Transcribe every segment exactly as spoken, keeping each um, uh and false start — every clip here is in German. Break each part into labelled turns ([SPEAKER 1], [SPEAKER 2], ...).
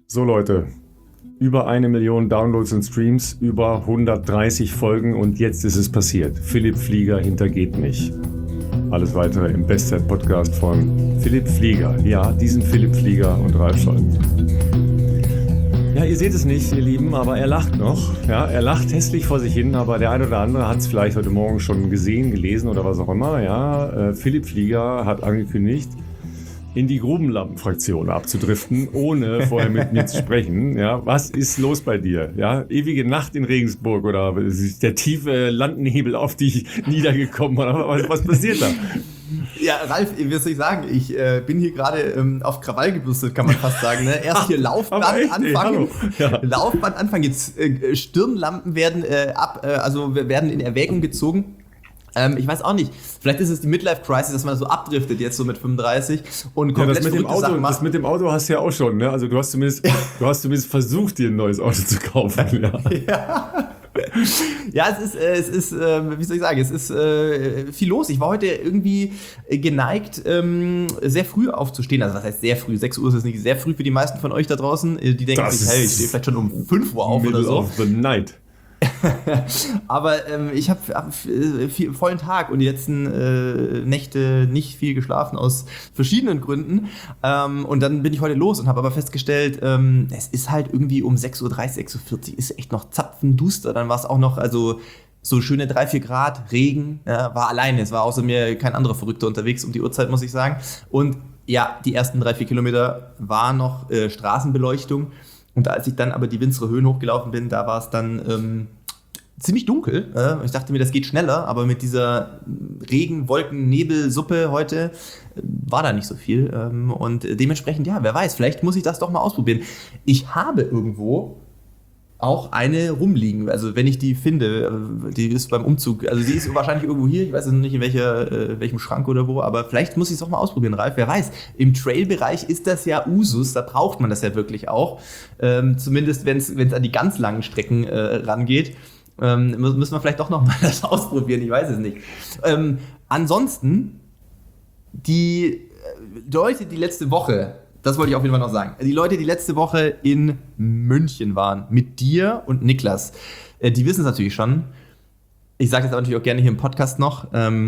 [SPEAKER 1] So Leute, über eine Million Downloads und Streams, über hundertdreißig Folgen und jetzt ist es passiert. Philipp Flieger hintergeht mich. Alles weitere im Bestzeit-Podcast von Philipp Flieger. Ja, diesen Philipp Flieger und Ralf Scholz. Ja, ihr seht es nicht, ihr Lieben, aber er lacht noch. Ja, er lacht hässlich vor sich hin, aber der eine oder andere hat es vielleicht heute Morgen schon gesehen, gelesen oder was auch immer. Ja, äh, Philipp Flieger hat angekündigt, in die Grubenlampenfraktion abzudriften, ohne vorher mit mir zu sprechen. Ja, was ist los bei dir? Ja, ewige Nacht in Regensburg oder ist der tiefe Landnebel auf dich niedergekommen oder was, was passiert da?
[SPEAKER 2] Ja, Ralf, wie soll ich sagen, ich äh, bin hier gerade ähm, auf Krawall gebürstet, kann man fast sagen. Ne? Erst hier Laufband echt, anfangen, ey, ja. Laufband anfangen, jetzt äh, Stirnlampen werden äh, ab, äh, also werden in Erwägung gezogen. Ähm, ich weiß auch nicht, vielleicht ist es die Midlife-Crisis, dass man so abdriftet jetzt so mit fünfunddreißig und komplett
[SPEAKER 1] ja, das mit dem Auto,
[SPEAKER 2] Sachen macht.
[SPEAKER 1] Das mit dem Auto hast du ja auch schon, ne? Also du hast zumindest, du hast zumindest versucht, dir ein neues Auto zu kaufen. Ja,
[SPEAKER 2] ja. Ja, es ist, äh, es ist, äh, wie soll ich sagen, es ist äh, viel los. Ich war heute irgendwie geneigt, ähm, sehr früh aufzustehen. Also was heißt sehr früh? sechs Uhr ist es nicht sehr früh für die meisten von euch da draußen. Die denken
[SPEAKER 1] das
[SPEAKER 2] sich, hey, ich stehe vielleicht schon um fünf Uhr auf
[SPEAKER 1] Middle
[SPEAKER 2] oder so.
[SPEAKER 1] Of the night.
[SPEAKER 2] Aber ähm, ich habe hab viel, vollen Tag und die letzten äh, Nächte nicht viel geschlafen aus verschiedenen Gründen. Ähm, und dann bin ich heute los und habe aber festgestellt, ähm, es ist halt irgendwie um sechs Uhr dreißig, sechs Uhr vierzig, ist echt noch zapfenduster. Dann war es auch noch, also so schöne drei, vier Grad, Regen, ja, war alleine. Es war außer mir kein anderer Verrückter unterwegs um die Uhrzeit, muss ich sagen. Und ja, die ersten drei, vier Kilometer war noch äh, Straßenbeleuchtung. Und als ich dann aber die Winzere Höhen hochgelaufen bin, da war es dann ähm, ziemlich dunkel. Äh? Ich dachte mir, das geht schneller, aber mit dieser Regen-, Wolken-, Nebelsuppe heute äh, war da nicht so viel. Ähm, und dementsprechend, ja, wer weiß, vielleicht muss ich das doch mal ausprobieren. Ich habe irgendwo auch eine rumliegen. Also wenn ich die finde, die ist beim Umzug, also die ist wahrscheinlich irgendwo hier, ich weiß noch nicht in welcher, äh, welchem Schrank oder wo, aber vielleicht muss ich es auch mal ausprobieren, Ralf, wer weiß. Im Trail-Bereich ist das ja Usus, da braucht man das ja wirklich auch. Ähm, zumindest wenn es an die ganz langen Strecken äh, rangeht. Ähm, müssen wir vielleicht doch noch mal das ausprobieren, ich weiß es nicht. Ähm, ansonsten, die Leute, die letzte Woche, das wollte ich auf jeden Fall noch sagen. Die Leute, die letzte Woche in München waren, mit dir und Niklas, die wissen es natürlich schon. Ich sage das aber natürlich auch gerne hier im Podcast noch,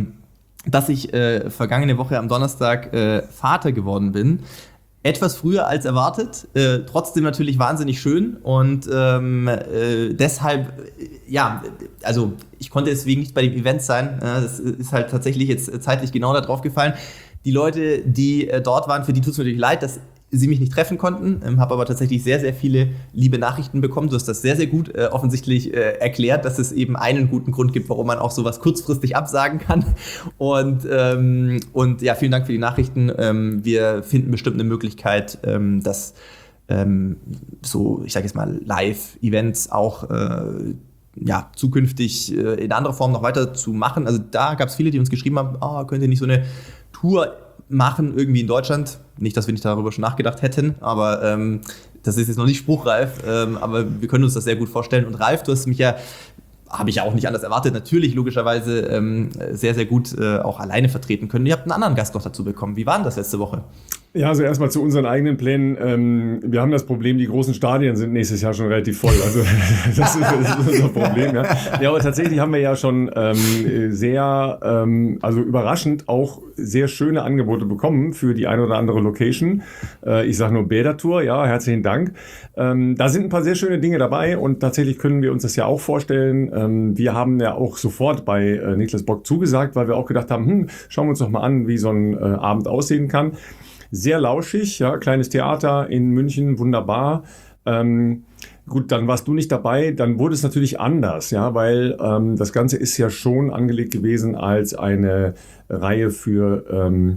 [SPEAKER 2] dass ich äh, vergangene Woche am Donnerstag äh, Vater geworden bin. Etwas früher als erwartet, äh, trotzdem natürlich wahnsinnig schön und ähm, äh, deshalb, äh, ja, also ich konnte deswegen nicht bei dem Event sein. Äh, das ist halt tatsächlich jetzt zeitlich genau da drauf gefallen. Die Leute, die äh, dort waren, für die tut es mir natürlich leid, dass sie mich nicht treffen konnten, ähm, habe aber tatsächlich sehr, sehr viele liebe Nachrichten bekommen. Du hast das sehr, sehr gut äh, offensichtlich äh, erklärt, dass es eben einen guten Grund gibt, warum man auch sowas kurzfristig absagen kann. Und, ähm, und ja, vielen Dank für die Nachrichten. Ähm, wir finden bestimmt eine Möglichkeit, ähm, dass ähm, so, ich sage jetzt mal, Live-Events auch äh, ja, zukünftig äh, in anderer Form noch weiter zu machen. Also da gab es viele, die uns geschrieben haben, oh, könnt ihr nicht so eine Tour machen irgendwie in Deutschland. Nicht, dass wir nicht darüber schon nachgedacht hätten, aber ähm, das ist jetzt noch nicht spruchreif, ähm, aber wir können uns das sehr gut vorstellen. Und Ralf, du hast mich ja, habe ich ja auch nicht anders erwartet, natürlich logischerweise ähm, sehr, sehr gut äh, auch alleine vertreten können. Ihr habt einen anderen Gast noch dazu bekommen. Wie war denn das letzte Woche?
[SPEAKER 1] Ja, also erstmal zu unseren eigenen Plänen. Ähm, wir haben das Problem, die großen Stadien sind nächstes Jahr schon relativ voll. Also das ist, das ist unser Problem. Ja. ja, aber tatsächlich haben wir ja schon ähm, sehr, ähm, also überraschend auch sehr schöne Angebote bekommen für die eine oder andere Location. Äh, ich sage nur Bädertour, ja, herzlichen Dank. Ähm, da sind ein paar sehr schöne Dinge dabei und tatsächlich können wir uns das ja auch vorstellen. Ähm, wir haben ja auch sofort bei äh, Niklas Bock zugesagt, weil wir auch gedacht haben, hm, schauen wir uns doch mal an, wie so ein äh, Abend aussehen kann. Sehr lauschig, ja, kleines Theater in München, wunderbar. Ähm, gut, dann warst du nicht dabei, dann wurde es natürlich anders, ja, weil ähm, das Ganze ist ja schon angelegt gewesen als eine Reihe für ähm,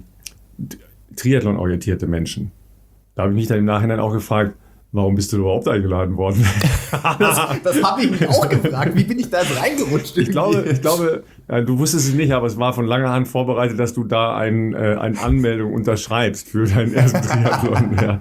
[SPEAKER 1] Triathlon-orientierte Menschen. Da habe ich mich dann im Nachhinein auch gefragt, warum bist du überhaupt eingeladen worden?
[SPEAKER 2] Das, das habe ich mich auch gefragt. Wie bin ich da jetzt reingerutscht?
[SPEAKER 1] Ich glaube, ich glaube ja, du wusstest es nicht, aber es war von langer Hand vorbereitet, dass du da ein, äh, eine Anmeldung unterschreibst für deinen ersten Triathlon. Ja.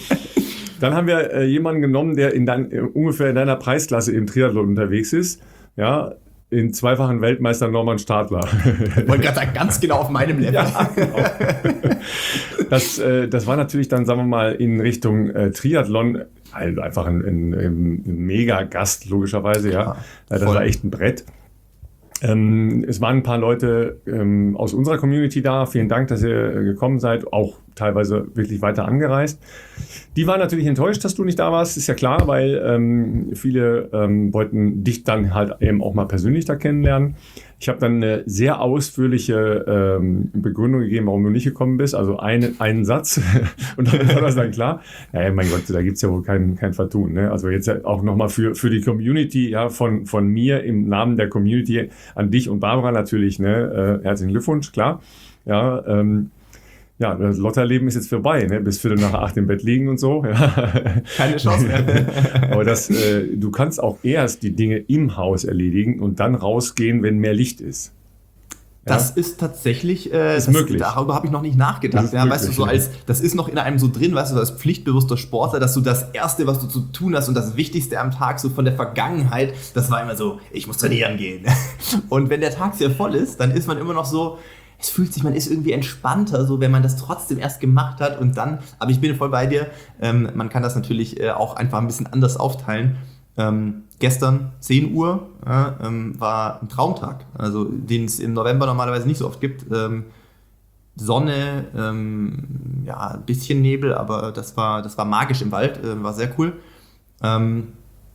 [SPEAKER 1] Dann haben wir äh, jemanden genommen, der in dein, äh, ungefähr in deiner Preisklasse im Triathlon unterwegs ist. Ja, in zweifachen Weltmeister Norman Stadler.
[SPEAKER 2] Ich wollte gerade sagen, ganz genau auf meinem Level.
[SPEAKER 1] Ja, genau. Das, äh, das war natürlich dann, sagen wir mal, in Richtung äh, Triathlon also einfach ein, ein, ein Mega-Gast, logischerweise, ja. ja das voll. War echt ein Brett. Ähm, es waren ein paar Leute ähm, aus unserer Community da. Vielen Dank, dass ihr äh, gekommen seid. Auch teilweise wirklich weiter angereist. Die waren natürlich enttäuscht, dass du nicht da warst. Ist ja klar, weil ähm, viele ähm, wollten dich dann halt eben auch mal persönlich da kennenlernen. Ich habe dann eine sehr ausführliche ähm, Begründung gegeben, warum du nicht gekommen bist. Also eine, einen Satz und dann war das dann klar. Ja, mein Gott, da gibt's ja wohl kein, kein Vertun. Ne? Also jetzt auch nochmal für, für die Community, ja, von, von mir im Namen der Community an dich und Barbara natürlich. Ne? Äh, herzlichen Glückwunsch, klar. Ja, ähm, Ja, das Lotterleben ist jetzt vorbei, ne? Bis Viertel nach acht im Bett liegen und so. Ja.
[SPEAKER 2] Keine Chance mehr.
[SPEAKER 1] Aber das, äh, du kannst auch erst die Dinge im Haus erledigen und dann rausgehen, wenn mehr Licht ist. Ja?
[SPEAKER 2] Das ist tatsächlich, äh,
[SPEAKER 1] ist
[SPEAKER 2] das,
[SPEAKER 1] möglich.
[SPEAKER 2] Darüber habe ich noch nicht nachgedacht. Ja, möglich, weißt du, so als, das ist noch in einem so drin, weißt du, als pflichtbewusster Sportler, dass du das Erste, was du zu tun hast und das Wichtigste am Tag, so von der Vergangenheit, das war immer so, ich muss trainieren gehen. Und wenn der Tag sehr voll ist, dann ist man immer noch so, es fühlt sich, man ist irgendwie entspannter, so wenn man das trotzdem erst gemacht hat und dann, aber ich bin voll bei dir, ähm, man kann das natürlich äh, auch einfach ein bisschen anders aufteilen. Ähm, gestern zehn Uhr äh, ähm, war ein Traumtag, also den es im November normalerweise nicht so oft gibt. Ähm, Sonne, ähm, ja, ein bisschen Nebel, aber das war, das war magisch im Wald, äh, war sehr cool. Ähm,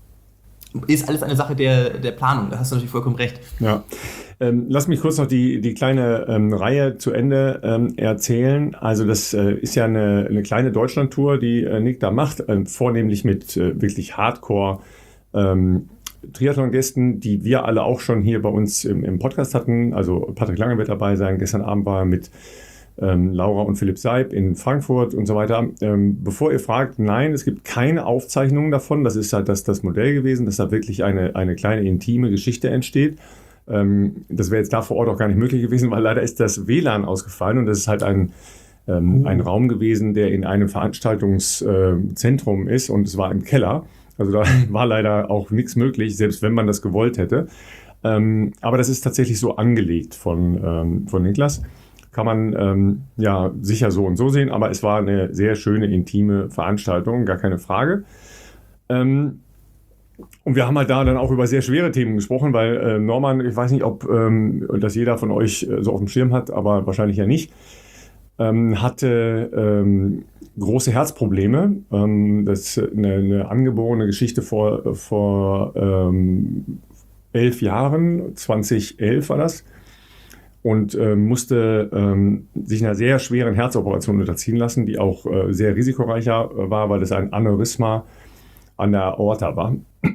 [SPEAKER 2] ist alles eine Sache der, der Planung, da hast du natürlich vollkommen recht.
[SPEAKER 1] Ja. Ähm, lass mich kurz noch die, die kleine ähm, Reihe zu Ende ähm, erzählen. Also das äh, ist ja eine, eine kleine Deutschland-Tour, die äh, Nick da macht, äh, vornehmlich mit äh, wirklich Hardcore ähm, Triathlon-Gästen, die wir alle auch schon hier bei uns im, im Podcast hatten. Also Patrick Lange wird dabei sein. Gestern Abend war er mit ähm, Laura und Philipp Seib in Frankfurt und so weiter. Ähm, bevor ihr fragt, nein, es gibt keine Aufzeichnungen davon. Das ist halt das, das Modell gewesen, dass da wirklich eine, eine kleine intime Geschichte entsteht. Ähm, das wäre jetzt da vor Ort auch gar nicht möglich gewesen, weil leider ist das W L A N ausgefallen und das ist halt ein, ähm, ein Raum gewesen, der in einem Veranstaltungszentrum äh, ist und es war im Keller. Also da war leider auch nichts möglich, selbst wenn man das gewollt hätte. Ähm, aber das ist tatsächlich so angelegt von, ähm, von Niklas. Kann man ähm, ja sicher so und so sehen, aber es war eine sehr schöne, intime Veranstaltung, gar keine Frage. Ähm, und wir haben halt da dann auch über sehr schwere Themen gesprochen, weil äh, Norman, ich weiß nicht, ob ähm, das jeder von euch äh, so auf dem Schirm hat, aber wahrscheinlich ja nicht, ähm, hatte ähm, große Herzprobleme. Ähm, das ist eine, eine angeborene Geschichte vor, vor ähm, elf Jahren, zweitausendelf war das. Und äh, musste ähm, sich einer sehr schweren Herzoperation unterziehen lassen, die auch äh, sehr risikoreicher äh, war, weil es ein Aneurysma an der Aorta war.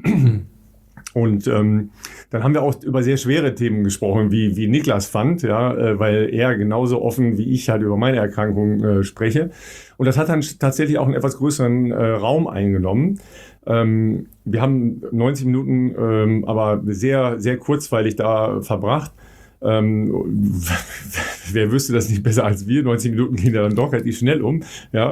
[SPEAKER 1] Und ähm, dann haben wir auch über sehr schwere Themen gesprochen, wie, wie Niklas fand, ja, äh, weil er genauso offen wie ich halt über meine Erkrankung äh, spreche. Und das hat dann tatsächlich auch einen etwas größeren äh, Raum eingenommen. Ähm, wir haben neunzig Minuten ähm, aber sehr, sehr kurzweilig da verbracht. Ähm, wer wüsste das nicht besser als wir? neunzig Minuten gehen ja dann doch relativ schnell um. Ja.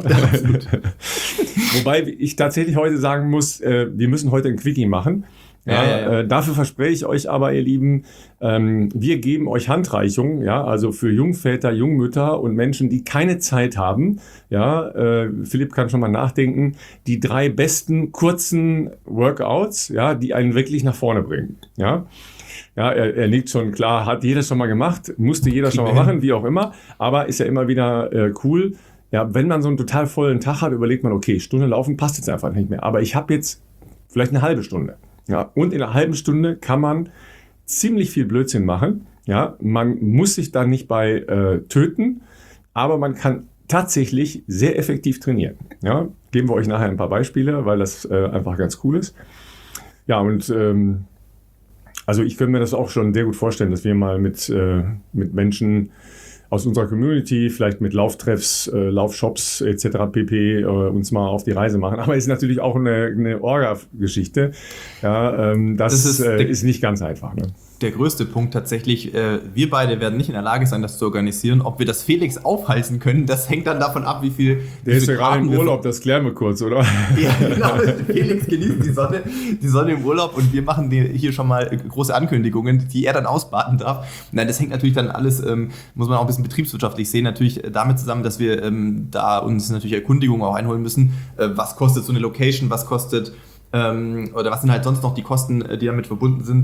[SPEAKER 1] Wobei ich tatsächlich heute sagen muss, äh, wir müssen heute ein Quickie machen. Ja, ja, ja. Äh, dafür verspreche ich euch aber, ihr Lieben, ähm, wir geben euch Handreichungen, ja, also für Jungväter, Jungmütter und Menschen, die keine Zeit haben. Ja, äh, Philipp kann schon mal nachdenken. Die drei besten kurzen Workouts, ja, die einen wirklich nach vorne bringen. Ja. Ja, er, er liegt schon klar, hat jeder schon mal gemacht, musste jeder schon mal machen, wie auch immer, aber ist ja immer wieder äh, cool. Ja, wenn man so einen total vollen Tag hat, überlegt man, okay, Stunde laufen passt jetzt einfach nicht mehr, aber ich habe jetzt vielleicht eine halbe Stunde. Ja, und in einer halben Stunde kann man ziemlich viel Blödsinn machen. Ja, man muss sich da nicht bei äh, töten, aber man kann tatsächlich sehr effektiv trainieren. Ja, geben wir euch nachher ein paar Beispiele, weil das äh, einfach ganz cool ist. Ja, und ähm, also ich könnte mir das auch schon sehr gut vorstellen, dass wir mal mit, äh, mit Menschen aus unserer Community, vielleicht mit Lauftreffs, äh, Laufshops et cetera pp. Äh, uns mal auf die Reise machen. Aber es ist natürlich auch eine, eine Orga-Geschichte. Ja, ähm, das das ist, äh, ist nicht ganz einfach. Ne?
[SPEAKER 2] der größte Punkt tatsächlich. Äh, wir beide werden nicht in der Lage sein, das zu organisieren. Ob wir das Felix aufhalten können, das hängt dann davon ab, wie viel...
[SPEAKER 1] Der
[SPEAKER 2] wie
[SPEAKER 1] ist
[SPEAKER 2] viel
[SPEAKER 1] ja gerade im
[SPEAKER 2] Karten wir-
[SPEAKER 1] Urlaub, das klären wir kurz, oder?
[SPEAKER 2] Ja, genau. Felix genießt die Sonne, die Sonne im Urlaub und wir machen die, hier schon mal große Ankündigungen, die er dann ausbaden darf. Nein, das hängt natürlich dann alles, ähm, muss man auch ein bisschen betriebswirtschaftlich sehen, natürlich damit zusammen, dass wir ähm, da uns natürlich Erkundigungen auch einholen müssen. Äh, was kostet so eine Location, was kostet... Ähm, oder was sind halt sonst noch die Kosten, die damit verbunden sind,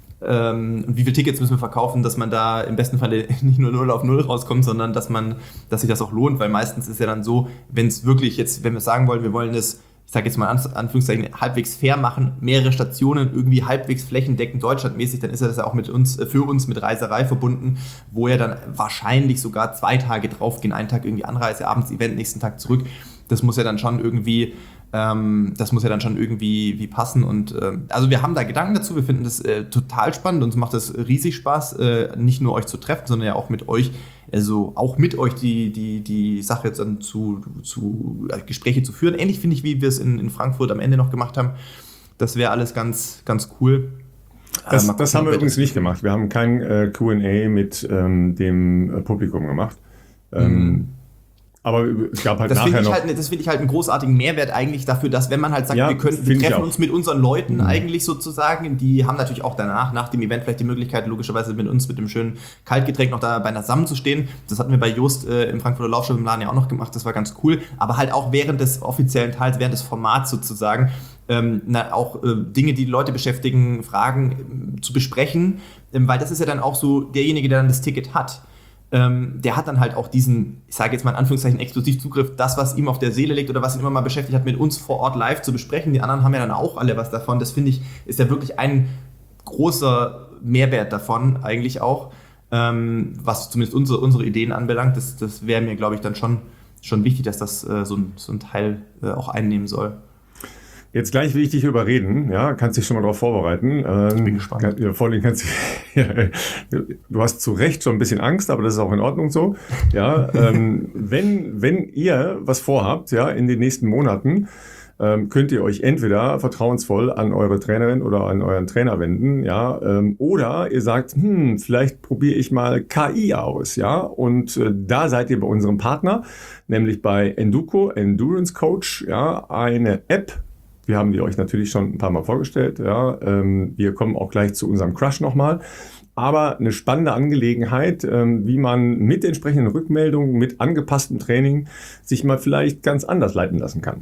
[SPEAKER 2] ähm, und wie viele Tickets müssen wir verkaufen, dass man da im besten Falle nicht nur null auf null rauskommt, sondern dass man, dass sich das auch lohnt, weil meistens ist ja dann so, wenn es wirklich jetzt, wenn wir sagen wollen, wir wollen das, ich sage jetzt mal in Anführungszeichen, halbwegs fair machen, mehrere Stationen irgendwie halbwegs flächendeckend deutschlandmäßig, dann ist ja das ja auch mit uns, für uns mit Reiserei verbunden, wo ja dann wahrscheinlich sogar zwei Tage draufgehen, einen Tag irgendwie Anreise, abends Event, nächsten Tag zurück. Das muss ja dann schon irgendwie Das muss ja dann schon irgendwie wie passen und äh, also wir haben da Gedanken dazu, wir finden das äh, total spannend, uns macht das riesig Spaß, äh, nicht nur euch zu treffen, sondern ja auch mit euch, also auch mit euch die, die, die Sache jetzt dann zu, zu äh, Gespräche zu führen. Ähnlich finde ich, wie wir es in, in Frankfurt am Ende noch gemacht haben. Das wäre alles ganz, ganz cool.
[SPEAKER 1] Das,
[SPEAKER 2] äh,
[SPEAKER 1] das haben wir übrigens nicht gemacht. Wir haben kein äh, Q and A mit ähm, dem äh, Publikum gemacht. Ähm, mhm. Aber es gab halt
[SPEAKER 2] das
[SPEAKER 1] nachher
[SPEAKER 2] ich
[SPEAKER 1] noch...
[SPEAKER 2] Halt, das finde ich halt einen großartigen Mehrwert eigentlich dafür, dass wenn man halt sagt,
[SPEAKER 1] Ja,
[SPEAKER 2] wir, können, wir
[SPEAKER 1] find ich
[SPEAKER 2] treffen
[SPEAKER 1] auch.
[SPEAKER 2] uns mit unseren Leuten
[SPEAKER 1] Mhm.
[SPEAKER 2] eigentlich sozusagen, die haben natürlich auch danach, nach dem Event vielleicht die Möglichkeit, logischerweise mit uns mit dem schönen Kaltgetränk noch da beieinander zusammenzustehen. Das hatten wir bei Just äh, im Frankfurter Laufshow im Laden ja auch noch gemacht, das war ganz cool. Aber halt auch während des offiziellen Teils, während des Formats sozusagen, ähm, na, auch äh, Dinge, die die Leute beschäftigen, Fragen äh, zu besprechen, ähm, weil das ist ja dann auch so derjenige, der dann das Ticket hat. Ähm, der hat dann halt auch diesen, ich sage jetzt mal in Anführungszeichen, Exklusivzugriff, das, was ihm auf der Seele liegt oder was ihn immer mal beschäftigt hat, mit uns vor Ort live zu besprechen. Die anderen haben ja dann auch alle was davon. Das finde ich, ist ja wirklich ein großer Mehrwert davon eigentlich auch, ähm, was zumindest unsere, unsere Ideen anbelangt. Das, das wäre mir, glaube ich, dann schon, schon wichtig, dass das äh, so, ein, so ein Teil äh, auch einnehmen soll.
[SPEAKER 1] Jetzt gleich will ich dich überreden, ja, kannst dich schon mal darauf vorbereiten. Ähm,
[SPEAKER 2] ich bin gespannt.
[SPEAKER 1] Kann, ja, vor allem kannst du, ja, du hast zu Recht schon ein bisschen Angst, aber das ist auch in Ordnung so. Ja, ähm, wenn, wenn ihr was vorhabt, ja, in den nächsten Monaten, ähm, könnt ihr euch entweder vertrauensvoll an eure Trainerin oder an euren Trainer wenden, ja, ähm, oder ihr sagt, hm, vielleicht probiere ich mal K I aus, ja, und äh, da seid ihr bei unserem Partner, nämlich bei Enduko, Endurance Coach, ja, eine App. Wir haben die euch natürlich schon ein paar Mal vorgestellt. Ja. Ähm, wir kommen auch gleich zu unserem Crush nochmal. Aber eine spannende Angelegenheit, ähm, wie man mit entsprechenden Rückmeldungen, mit angepasstem Training sich mal vielleicht ganz anders leiten lassen kann.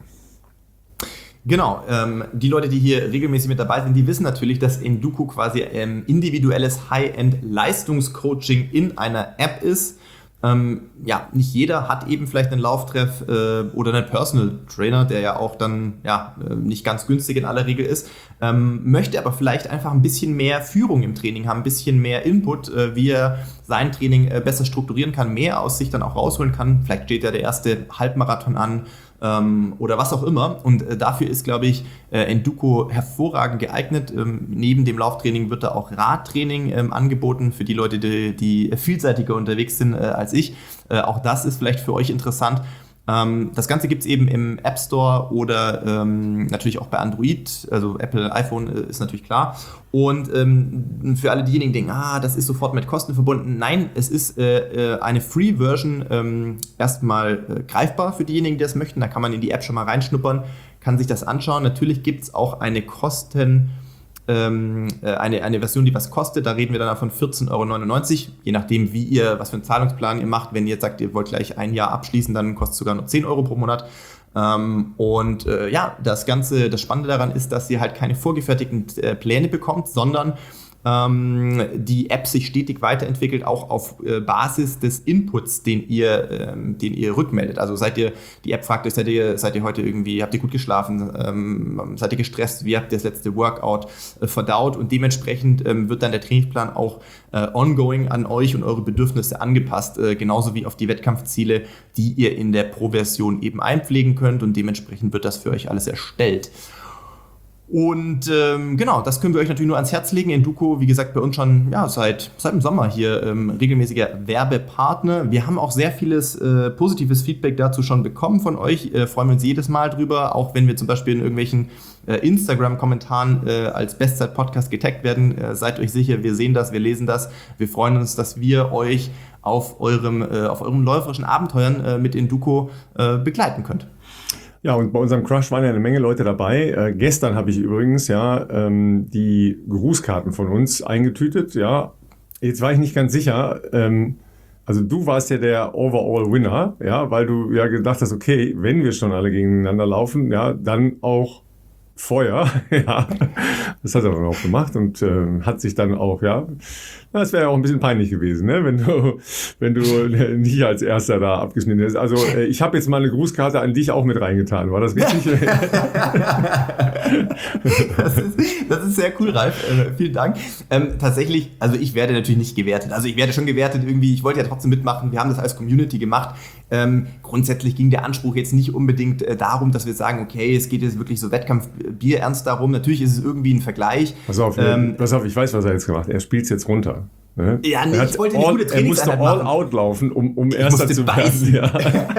[SPEAKER 2] Genau, ähm, die Leute, die hier regelmäßig mit dabei sind, die wissen natürlich, dass Enduko quasi ähm, individuelles High-End-Leistungscoaching in einer App ist. Ähm, ja, nicht jeder hat eben vielleicht einen Lauftreff äh, oder einen Personal Trainer, der ja auch dann ja äh, nicht ganz günstig in aller Regel ist, ähm, möchte aber vielleicht einfach ein bisschen mehr Führung im Training haben, ein bisschen mehr Input, äh, wie er sein Training äh, besser strukturieren kann, mehr aus sich dann auch rausholen kann. Vielleicht steht ja der erste Halbmarathon an, ähm, oder was auch immer. Und äh, dafür ist, glaube ich, äh, Enduko hervorragend geeignet. Ähm, neben dem Lauftraining wird da auch Radtraining ähm, angeboten für die Leute, die, die vielseitiger unterwegs sind äh, als ich. Äh, auch das ist vielleicht für euch interessant. Ähm, das Ganze gibt es eben im App Store oder ähm, natürlich auch bei Android, also Apple, iPhone äh, ist natürlich klar. Und ähm, für alle diejenigen, die denken, ah, das ist sofort mit Kosten verbunden. Nein, es ist äh, eine Free-Version ähm, erstmal äh, greifbar für diejenigen, die das möchten. Da kann man in die App schon mal reinschnuppern, kann sich das anschauen. Natürlich gibt es auch eine Kosten- Ähm, eine, eine Version, die was kostet, da reden wir dann von vierzehn Euro neunundneunzig, je nachdem, wie ihr, was für einen Zahlungsplan ihr macht. Wenn ihr jetzt sagt, ihr wollt gleich ein Jahr abschließen, dann kostet es sogar nur zehn Euro pro Monat. Ähm, und äh, ja, das Ganze, das Spannende daran ist, dass ihr halt keine vorgefertigten äh, Pläne bekommt, sondern ähm, die App sich stetig weiterentwickelt, auch auf äh, Basis des Inputs, den ihr, ähm, den ihr rückmeldet. Also seid ihr, die App fragt euch, seid ihr, seid ihr heute irgendwie, habt ihr gut geschlafen, ähm, seid ihr gestresst, wie habt ihr das letzte Workout äh, verdaut, und dementsprechend ähm, wird dann der Trainingsplan auch äh, ongoing an euch und eure Bedürfnisse angepasst, äh, genauso wie auf die Wettkampfziele, die ihr in der Pro-Version eben einpflegen könnt, und dementsprechend wird das für euch alles erstellt. Und ähm, genau, das können wir euch natürlich nur ans Herz legen. Enduko, wie gesagt, bei uns schon ja, seit, seit dem Sommer hier ähm, regelmäßiger Werbepartner. Wir haben auch sehr vieles äh, positives Feedback dazu schon bekommen von euch. Äh, freuen wir uns jedes Mal drüber, auch wenn wir zum Beispiel in irgendwelchen äh, Instagram-Kommentaren äh, als Bestzeit-Podcast getaggt werden. Äh, seid euch sicher, wir sehen das, wir lesen das. Wir freuen uns, dass wir euch auf eurem, äh, auf eurem läuferischen Abenteuern äh, mit Enduko äh, begleiten könnt.
[SPEAKER 1] Ja, und bei unserem Crush waren ja eine Menge Leute dabei. Äh, gestern habe ich übrigens ja ähm, die Grußkarten von uns eingetütet. Ja, jetzt war ich nicht ganz sicher. Ähm, also du warst ja der Overall-Winner, ja, weil du ja gedacht hast, okay, wenn wir schon alle gegeneinander laufen, ja, dann auch Feuer. Ja, das hat er dann auch gemacht und äh, hat sich dann auch, ja, das wäre ja auch ein bisschen peinlich gewesen, ne? wenn du wenn du nicht als Erster da abgeschnitten hättest. Also äh, ich habe jetzt mal eine Grußkarte an dich auch mit reingetan. War das richtig?
[SPEAKER 2] das, ist, das ist sehr cool, Ralf. Äh, vielen Dank. Ähm, tatsächlich, also ich werde natürlich nicht gewertet. Also ich werde schon gewertet irgendwie. Ich wollte ja trotzdem mitmachen. Wir haben das als Community gemacht. Ähm, grundsätzlich ging der Anspruch jetzt nicht unbedingt äh, darum, dass wir sagen, okay, es geht jetzt wirklich so Wettkampf-Bier ernst darum. Natürlich ist es irgendwie ein Vergleich.
[SPEAKER 1] Pass auf, ähm, pass auf, ich weiß, was er jetzt gemacht hat. Er spielt es jetzt runter. Ne?
[SPEAKER 2] Ja, nee, ich wollte eine
[SPEAKER 1] all,
[SPEAKER 2] gute Trainingseinheit
[SPEAKER 1] Er musste all
[SPEAKER 2] machen.
[SPEAKER 1] out laufen, um, um Erster zu werden. Ja.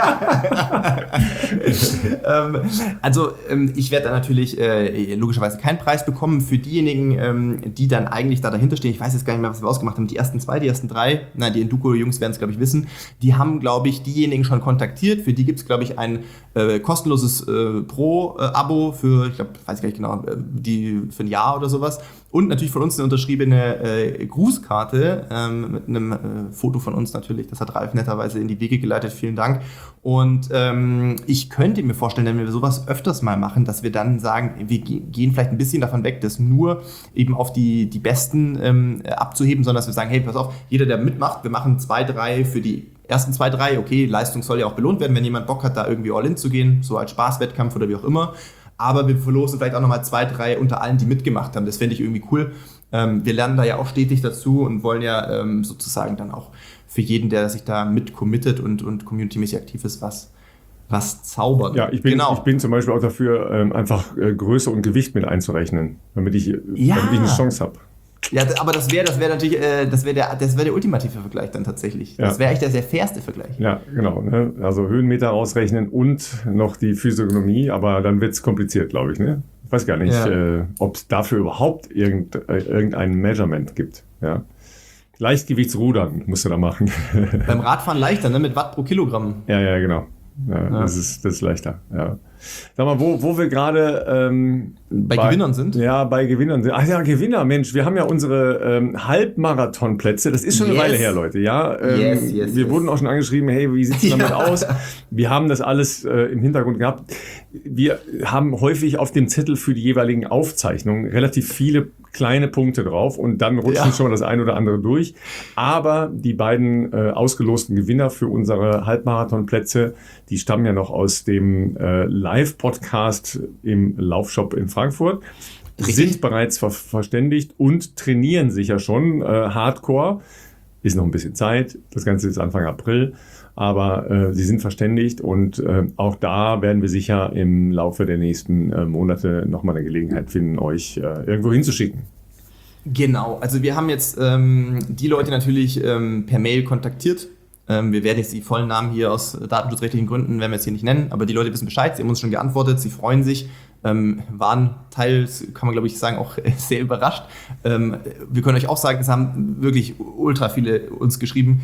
[SPEAKER 2] ähm, also ähm, ich werde da natürlich äh, logischerweise keinen Preis bekommen für diejenigen, ähm, die dann eigentlich da dahinter stehen. Ich weiß jetzt gar nicht mehr, was wir ausgemacht haben. Die ersten zwei, die ersten drei, nein, die Enduko-Jungs werden es, glaube ich, wissen. Die haben, glaube ich, diejenigen schon kontaktiert. Für die gibt es, glaube ich, ein äh, kostenloses äh, Pro-Abo für, ich glaube, weiß ich gar nicht genau, äh, die, für ein Jahr oder sowas. Und natürlich von uns eine unterschriebene äh, Grußkarte ähm, mit einem äh, Foto von uns natürlich. Das hat Ralf netterweise in die Wege geleitet. Vielen Dank. Und ähm, ich könnte mir vorstellen, wenn wir sowas öfters mal machen, dass wir dann sagen, wir ge- gehen vielleicht ein bisschen davon weg, das nur eben auf die, die Besten ähm, abzuheben, sondern dass wir sagen, hey, pass auf, jeder, der mitmacht, wir machen zwei, drei für die ersten zwei, drei. Okay, Leistung soll ja auch belohnt werden, wenn jemand Bock hat, da irgendwie all in zu gehen, so als Spaßwettkampf oder wie auch immer. Aber wir verlosen vielleicht auch nochmal zwei, drei unter allen, die mitgemacht haben. Das fände ich irgendwie cool. Ähm, wir lernen da ja auch stetig dazu und wollen ja ähm, sozusagen dann auch für jeden, der sich da mit committet und, und communitymäßig aktiv ist, was, was zaubern.
[SPEAKER 1] Ja, ich bin,
[SPEAKER 2] genau.
[SPEAKER 1] ich bin zum Beispiel auch dafür, ähm, einfach äh, Größe und Gewicht mit einzurechnen, damit ich,
[SPEAKER 2] Ja.
[SPEAKER 1] damit ich eine Chance habe.
[SPEAKER 2] Ja, aber das wäre das wär natürlich äh, das wär der, das wär der ultimative Vergleich dann tatsächlich.
[SPEAKER 1] Ja.
[SPEAKER 2] Das wäre eigentlich der sehr fairste Vergleich.
[SPEAKER 1] Ja, genau. Ne? Also Höhenmeter ausrechnen und noch die Physiognomie, aber dann wird es kompliziert, glaube ich. Ne? Ich weiß gar nicht,
[SPEAKER 2] Ja.
[SPEAKER 1] äh, ob es dafür überhaupt irgend, äh, irgendein Measurement gibt. Ja? Leichtgewichtsrudern musst du da machen.
[SPEAKER 2] Beim Radfahren leichter, ne? Mit Watt pro Kilogramm.
[SPEAKER 1] Ja, ja, genau. Ja,
[SPEAKER 2] Ja.
[SPEAKER 1] Das, ist, das ist leichter. Ja. Sag mal, wo, wo wir gerade ähm,
[SPEAKER 2] Bei Gewinnern sind?
[SPEAKER 1] Ja, bei Gewinnern sind. Ach ja, Gewinner, Mensch, wir haben ja unsere ähm, Halbmarathonplätze. Das ist schon eine
[SPEAKER 2] Yes.
[SPEAKER 1] Weile her, Leute. Ja, ähm,
[SPEAKER 2] Yes, yes,
[SPEAKER 1] wir
[SPEAKER 2] yes.
[SPEAKER 1] wurden auch schon angeschrieben, hey, wie sieht's damit
[SPEAKER 2] Ja.
[SPEAKER 1] aus? Wir haben das alles äh, im Hintergrund gehabt. Wir haben häufig auf dem Zettel für die jeweiligen Aufzeichnungen relativ viele kleine Punkte drauf und dann rutschen
[SPEAKER 2] Ja.
[SPEAKER 1] schon das ein oder andere durch. Aber die beiden äh, ausgelosten Gewinner für unsere Halbmarathonplätze, die stammen ja noch aus dem äh, Live-Podcast im Laufshop in Frankfurt,
[SPEAKER 2] Richtig.
[SPEAKER 1] sind bereits ver verständigt und trainieren sich ja schon äh, hardcore. Ist noch ein bisschen Zeit, das Ganze ist Anfang April, aber äh, sie sind verständigt und äh, auch da werden wir sicher im Laufe der nächsten äh, Monate nochmal eine Gelegenheit finden, euch äh, irgendwo hinzuschicken.
[SPEAKER 2] Genau, also wir haben jetzt ähm, die Leute natürlich ähm, per Mail kontaktiert. Ähm, wir werden jetzt die vollen Namen hier aus datenschutzrechtlichen Gründen, werden wir jetzt hier nicht nennen, aber die Leute wissen Bescheid, sie haben uns schon geantwortet, sie freuen sich, ähm, waren teils, kann man glaube ich sagen, auch sehr überrascht. Ähm, wir können euch auch sagen, es haben wirklich ultra viele uns geschrieben.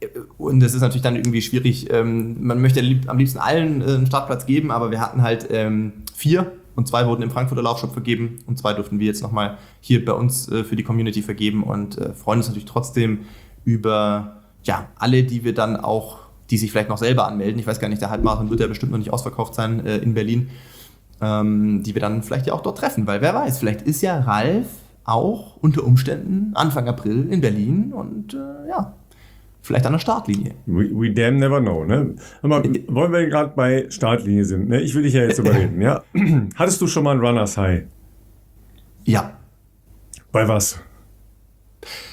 [SPEAKER 2] Und das ist natürlich dann irgendwie schwierig. Ähm, man möchte lieb, am liebsten allen äh, einen Startplatz geben, aber wir hatten halt ähm, vier und zwei wurden im Frankfurter Laufshop vergeben und zwei durften wir jetzt nochmal hier bei uns äh, für die Community vergeben und äh, freuen uns natürlich trotzdem über ja, alle, die wir dann auch, die sich vielleicht noch selber anmelden. Ich weiß gar nicht, der Halbmarathon wird ja bestimmt noch nicht ausverkauft sein äh, in Berlin, ähm, die wir dann vielleicht ja auch dort treffen, weil wer weiß, vielleicht ist ja Ralf auch unter Umständen Anfang April in Berlin und äh, ja, vielleicht an der Startlinie.
[SPEAKER 1] We, we damn never know, ne? Hör mal, wollen wir gerade bei Startlinie sind, ne? Ich will dich ja jetzt überreden, ja? Hattest du schon mal ein Runners High?
[SPEAKER 2] Ja.
[SPEAKER 1] Bei was?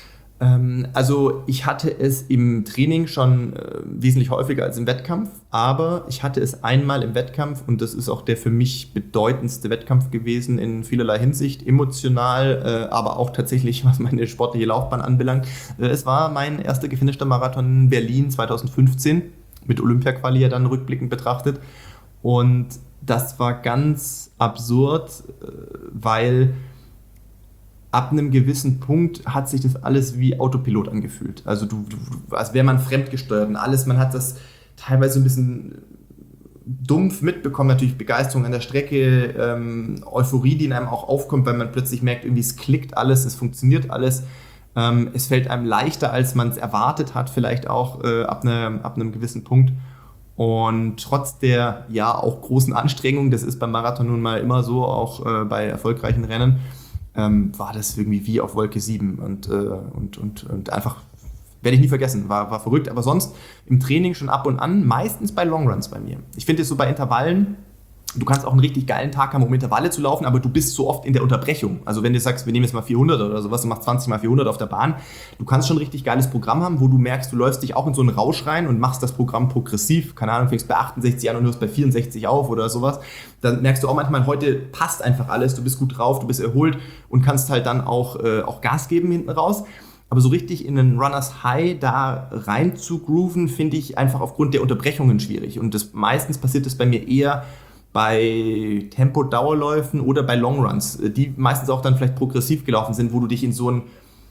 [SPEAKER 2] Ähm, also ich hatte es im Training schon äh, wesentlich häufiger als im Wettkampf, aber ich hatte es einmal im Wettkampf und das ist auch der für mich bedeutendste Wettkampf gewesen in vielerlei Hinsicht, emotional, äh, aber auch tatsächlich, was meine sportliche Laufbahn anbelangt. Äh, es war mein erster gefinischter Marathon in Berlin zweitausendfünfzehn, mit Olympia-Quali ja dann rückblickend betrachtet, und das war ganz absurd, äh, weil ab einem gewissen Punkt hat sich das alles wie Autopilot angefühlt. Also du, du als wäre man fremdgesteuert und alles, man hat das teilweise so ein bisschen dumpf mitbekommen, natürlich Begeisterung an der Strecke, ähm, Euphorie, die in einem auch aufkommt, weil man plötzlich merkt, irgendwie es klickt alles, es funktioniert alles, ähm, es fällt einem leichter, als man es erwartet hat, vielleicht auch äh, ab, ne, ab einem gewissen Punkt. Und trotz der ja auch großen Anstrengung, das ist beim Marathon nun mal immer so, auch äh, bei erfolgreichen Rennen, Ähm, war das irgendwie wie auf Wolke sieben und, äh, und, und, und einfach, werde ich nie vergessen, war, war verrückt, aber sonst im Training schon ab und an, meistens bei Longruns bei mir. Ich finde es so bei Intervallen, du kannst auch einen richtig geilen Tag haben, um Intervalle zu laufen, aber du bist so oft in der Unterbrechung. Also wenn du sagst, wir nehmen jetzt mal vierhundert oder sowas, du machst zwanzig mal vierhundert auf der Bahn, du kannst schon ein richtig geiles Programm haben, wo du merkst, du läufst dich auch in so einen Rausch rein und machst das Programm progressiv. Keine Ahnung, fängst bei achtundsechzig an und hörst bei vierundsechzig auf oder sowas. Dann merkst du auch manchmal, heute passt einfach alles, du bist gut drauf, du bist erholt und kannst halt dann auch, äh, auch Gas geben hinten raus. Aber so richtig in einen Runners High da rein zu grooven, finde ich einfach aufgrund der Unterbrechungen schwierig. Und das, meistens passiert das bei mir eher bei Tempo-Dauerläufen oder bei Longruns, die meistens auch dann vielleicht progressiv gelaufen sind, wo du dich in so einen,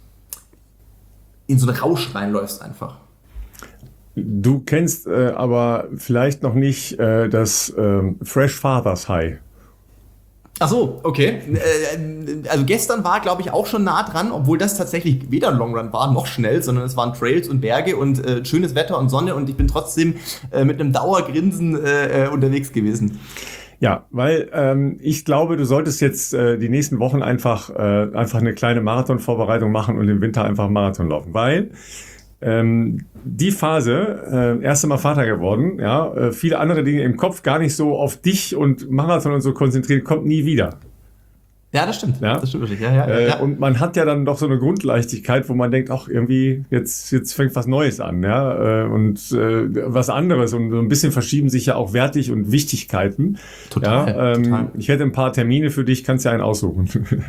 [SPEAKER 2] in so einen Rausch reinläufst einfach.
[SPEAKER 1] Du kennst äh, aber vielleicht noch nicht äh, das ähm, Fresh Fathers High.
[SPEAKER 2] Ach so, okay. Also gestern war, glaube ich, auch schon nah dran, obwohl das tatsächlich weder ein Longrun war, noch schnell, sondern es waren Trails und Berge und äh, schönes Wetter und Sonne und ich bin trotzdem äh, mit einem Dauergrinsen äh, unterwegs gewesen.
[SPEAKER 1] Ja, weil ähm, ich glaube, du solltest jetzt äh, die nächsten Wochen einfach, äh, einfach eine kleine Marathonvorbereitung machen und im Winter einfach Marathon laufen, weil ähm, die Phase, äh, erste Mal Vater geworden, ja, äh, viele andere Dinge im Kopf gar nicht so auf dich und Marathon und so konzentriert, kommt nie wieder.
[SPEAKER 2] Ja, das stimmt.
[SPEAKER 1] Ja?
[SPEAKER 2] Das stimmt wirklich. Ja, ja,
[SPEAKER 1] äh,
[SPEAKER 2] ja.
[SPEAKER 1] Und man hat ja dann doch so eine Grundleichtigkeit, wo man denkt, ach, irgendwie, jetzt, jetzt fängt was Neues an, ja, äh, und äh, was anderes. Und so ein bisschen verschieben sich ja auch Wertig und Wichtigkeiten.
[SPEAKER 2] Total,
[SPEAKER 1] ja, ähm,
[SPEAKER 2] total.
[SPEAKER 1] Ich hätte ein paar Termine für dich, kannst ja einen aussuchen.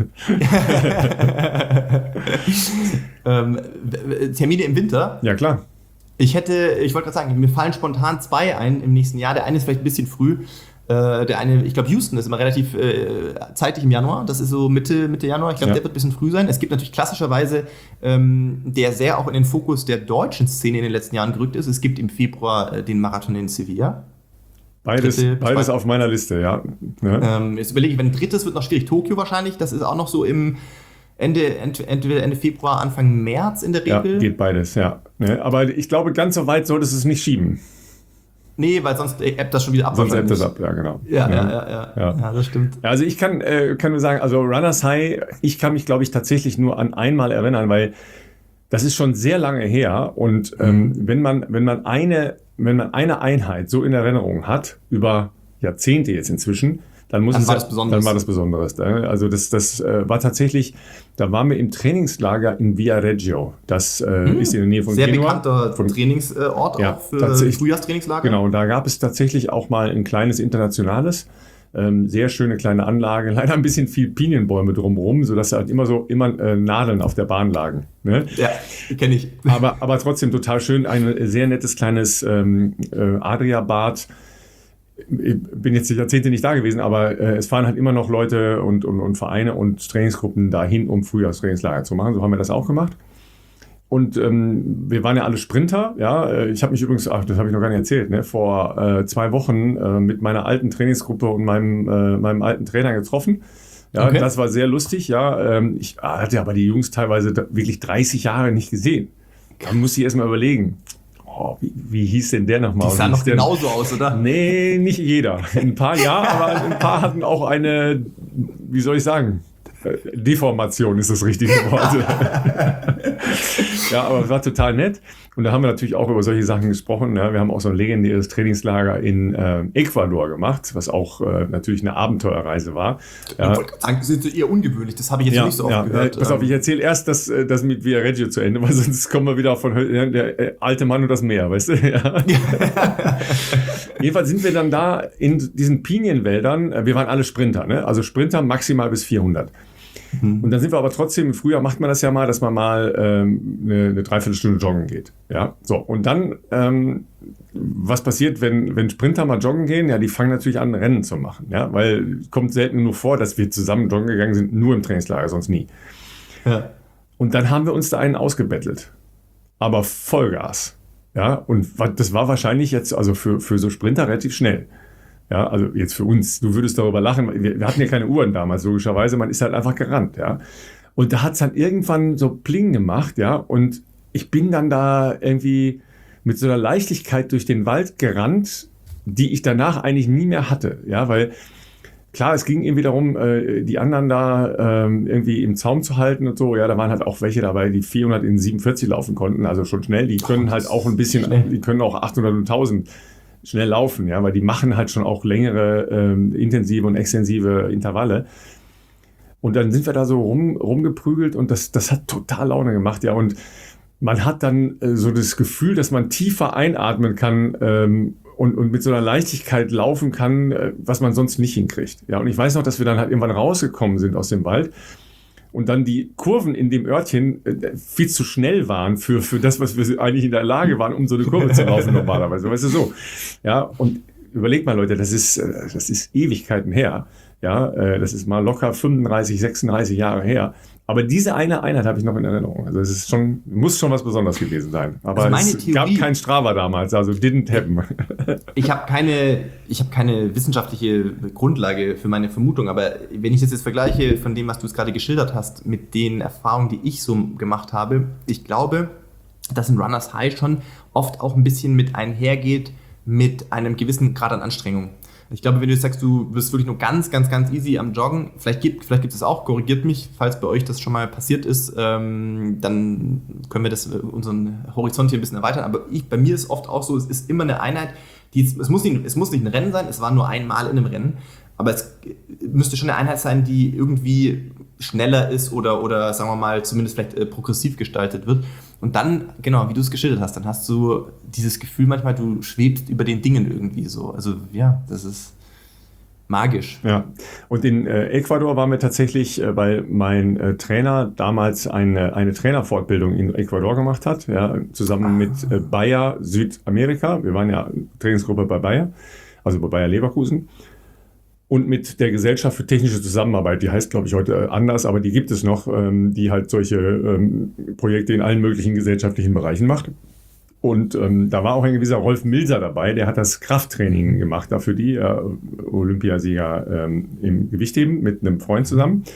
[SPEAKER 2] ähm, Termine im Winter?
[SPEAKER 1] Ja, klar.
[SPEAKER 2] Ich hätte, ich wollte gerade sagen, mir fallen spontan zwei ein im nächsten Jahr. Der eine ist vielleicht ein bisschen früh. Äh, der eine, ich glaube, Houston ist immer relativ äh, zeitig im Januar. Das ist so Mitte, Mitte Januar. Ich glaube,
[SPEAKER 1] Ja.
[SPEAKER 2] der wird ein bisschen früh sein. Es gibt natürlich klassischerweise, ähm, der sehr auch in den Fokus der deutschen Szene in den letzten Jahren gerückt ist. Es gibt im Februar äh, den Marathon in Sevilla.
[SPEAKER 1] Beides,
[SPEAKER 2] Dritte,
[SPEAKER 1] beides
[SPEAKER 2] zwei-
[SPEAKER 1] auf meiner Liste, ja. ja.
[SPEAKER 2] Ähm, jetzt überlege ich, wenn ein drittes wird noch schwierig. Tokio wahrscheinlich. Das ist auch noch so im Ende, ent, entweder Ende Februar, Anfang März in der
[SPEAKER 1] Ja,
[SPEAKER 2] Regel.
[SPEAKER 1] geht beides, ja. Ne, aber ich glaube, ganz so weit solltest du es nicht schieben.
[SPEAKER 2] Nee, weil sonst ebbt das schon wieder ab.
[SPEAKER 1] Sonst ebbt das
[SPEAKER 2] wahrscheinlich.
[SPEAKER 1] ab, ja, genau.
[SPEAKER 2] Ja, ja, ja, ja,
[SPEAKER 1] Ja.
[SPEAKER 2] ja, das stimmt.
[SPEAKER 1] Ja, also ich kann, äh, kann nur sagen, also Runners High, ich kann mich, glaube ich, tatsächlich nur an einmal erinnern, weil das ist schon sehr lange her und ähm, wenn man, wenn man eine, wenn man eine Einheit so in Erinnerung hat, über Jahrzehnte jetzt inzwischen, dann muss
[SPEAKER 2] Dann
[SPEAKER 1] es
[SPEAKER 2] war
[SPEAKER 1] ja-
[SPEAKER 2] das Besonderes.
[SPEAKER 1] dann war das Besonderes. ne? Also das, das äh, war tatsächlich, da waren wir im Trainingslager in Viareggio. Das äh, ist in der Nähe von
[SPEAKER 2] Sehr
[SPEAKER 1] Genua.
[SPEAKER 2] bekannter
[SPEAKER 1] Von,
[SPEAKER 2] Trainingsort
[SPEAKER 1] Ja,
[SPEAKER 2] auch für
[SPEAKER 1] tatsächlich.
[SPEAKER 2] Frühjahrstrainingslager.
[SPEAKER 1] Genau, und da gab es tatsächlich auch mal ein kleines internationales, ähm, sehr schöne kleine Anlage, leider ein bisschen viel Pinienbäume drumherum, sodass halt immer so immer äh, Nadeln auf der Bahn lagen. Ne?
[SPEAKER 2] Ja, kenne ich.
[SPEAKER 1] Aber, aber trotzdem total schön, ein sehr nettes kleines ähm, äh, Adria-Bad. Ich bin jetzt Jahrzehnte nicht da gewesen, aber äh, es fahren halt immer noch Leute und, und, und Vereine und Trainingsgruppen dahin, um Frühjahrstrainingslager zu machen. So haben wir das auch gemacht. Und ähm, wir waren ja alle Sprinter. Ja, Äh, ich habe mich übrigens, ach, das habe ich noch gar nicht erzählt, ne, vor äh, zwei Wochen äh, mit meiner alten Trainingsgruppe und meinem, äh, meinem alten Trainer getroffen. Ja,
[SPEAKER 2] Okay.
[SPEAKER 1] das war sehr lustig. Ja, ähm, ich hatte aber die Jungs teilweise da wirklich dreißig Jahre nicht gesehen. Da muss ich erst mal überlegen. Oh, wie, wie hieß denn der nochmal?
[SPEAKER 2] Die sahen
[SPEAKER 1] Wie hieß
[SPEAKER 2] noch
[SPEAKER 1] der-
[SPEAKER 2] genauso aus, oder?
[SPEAKER 1] Nee, nicht jeder. Ein paar ja, aber ein paar hatten auch eine, wie soll ich sagen, äh, Deformation ist das richtige Wort. Ja, aber es war total nett. Und da haben wir natürlich auch über solche Sachen gesprochen. Ja. Wir haben auch so ein legendäres Trainingslager in äh, Ecuador gemacht, was auch äh, natürlich eine Abenteuerreise war.
[SPEAKER 2] Ja. Ich wollte sagen, das ist eher ungewöhnlich, das habe ich jetzt ja, nicht so oft
[SPEAKER 1] ja,
[SPEAKER 2] gehört.
[SPEAKER 1] Pass auf, ich erzähle erst das, das mit Via Reggio zu Ende, weil sonst kommen wir wieder von der, der alte Mann und das Meer, weißt du? Ja. Jedenfalls sind wir dann da in diesen Pinienwäldern, wir waren alle Sprinter, ne? Also Sprinter maximal bis vierhundert. Und dann sind wir aber trotzdem, im Frühjahr macht man das ja mal, dass man mal ähm, eine, eine Dreiviertelstunde joggen geht. Ja, so. Und dann, ähm, was passiert, wenn, wenn Sprinter mal joggen gehen? Ja, die fangen natürlich an, Rennen zu machen. Ja, weil es kommt selten nur vor, dass wir zusammen joggen gegangen sind, nur im Trainingslager, sonst nie. Ja. Und dann haben wir uns da einen ausgebettelt. Aber Vollgas. Ja, und das war wahrscheinlich jetzt, also für, für so Sprinter relativ schnell. Ja, also jetzt für uns, du würdest darüber lachen, wir, wir hatten ja keine Uhren damals, logischerweise, man ist halt einfach gerannt, ja. Und da hat es dann irgendwann so Pling gemacht, ja, und ich bin dann da irgendwie mit so einer Leichtigkeit durch den Wald gerannt, die ich danach eigentlich nie mehr hatte, ja, weil klar, es ging irgendwie darum, äh, die anderen da ähm, irgendwie im Zaum zu halten und so, ja, da waren halt auch welche dabei, die vierhundert in siebenundvierzig laufen konnten, also schon schnell, die können halt auch ein bisschen, die können auch achthundert und tausend schnell laufen, ja, weil die machen halt schon auch längere, ähm, intensive und extensive Intervalle. Und dann sind wir da so rum, rumgeprügelt und das, das hat total Laune gemacht, ja. Und man hat dann äh, so das Gefühl, dass man tiefer einatmen kann ähm, und, und mit so einer Leichtigkeit laufen kann, äh, was man sonst nicht hinkriegt. Ja, und ich weiß noch, dass wir dann halt irgendwann rausgekommen sind aus dem Wald. Und dann die Kurven in dem Örtchen äh, viel zu schnell waren für, für das, was wir eigentlich in der Lage waren, um so eine Kurve zu laufen normalerweise. Weißt du, so. Ja, und überleg mal, Leute, das ist, äh, das ist Ewigkeiten her. Ja, äh, das ist mal locker fünfunddreißig, sechsunddreißig Jahre her. Aber diese eine Einheit habe ich noch in Erinnerung. Also es ist schon, muss schon was Besonderes gewesen sein. Aber also meine es Theorie, gab kein Strava damals, also didn't happen.
[SPEAKER 2] Ich habe keine, ich habe keine wissenschaftliche Grundlage für meine Vermutung, aber wenn ich das jetzt vergleiche von dem, was du es gerade geschildert hast, mit den Erfahrungen, die ich so gemacht habe, ich glaube, dass ein Runners High schon oft auch ein bisschen mit einhergeht mit einem gewissen Grad an Anstrengung. Ich glaube, wenn du jetzt sagst, du bist wirklich nur ganz, ganz, ganz easy am Joggen, vielleicht gibt, vielleicht gibt es auch, korrigiert mich, falls bei euch das schon mal passiert ist, ähm, dann können wir das, unseren Horizont hier ein bisschen erweitern. Aber ich, bei mir ist oft auch so, es ist immer eine Einheit, die, es muss nicht, es muss nicht ein Rennen sein, es war nur einmal in einem Rennen, aber es müsste schon eine Einheit sein, die irgendwie schneller ist oder, oder sagen wir mal, zumindest vielleicht äh, progressiv gestaltet wird. Und dann, genau, wie du es geschildert hast, dann hast du dieses Gefühl manchmal, du schwebst über den Dingen irgendwie so. Also ja, das ist magisch.
[SPEAKER 1] Ja, und in äh, Ecuador waren wir tatsächlich, äh, weil mein äh, Trainer damals eine, eine Trainerfortbildung in Ecuador gemacht hat, ja, zusammen ah. mit äh, Bayer Südamerika. Wir waren ja Trainingsgruppe bei Bayer, also bei Bayer Leverkusen. Und mit der Gesellschaft für technische Zusammenarbeit, die heißt, glaube ich, heute anders, aber die gibt es noch, ähm, die halt solche ähm, Projekte in allen möglichen gesellschaftlichen Bereichen macht. Und ähm, da war auch ein gewisser Rolf Milser dabei, der hat das Krafttraining gemacht, dafür die äh, Olympiasieger ähm, im Gewichtheben mit einem Freund zusammen.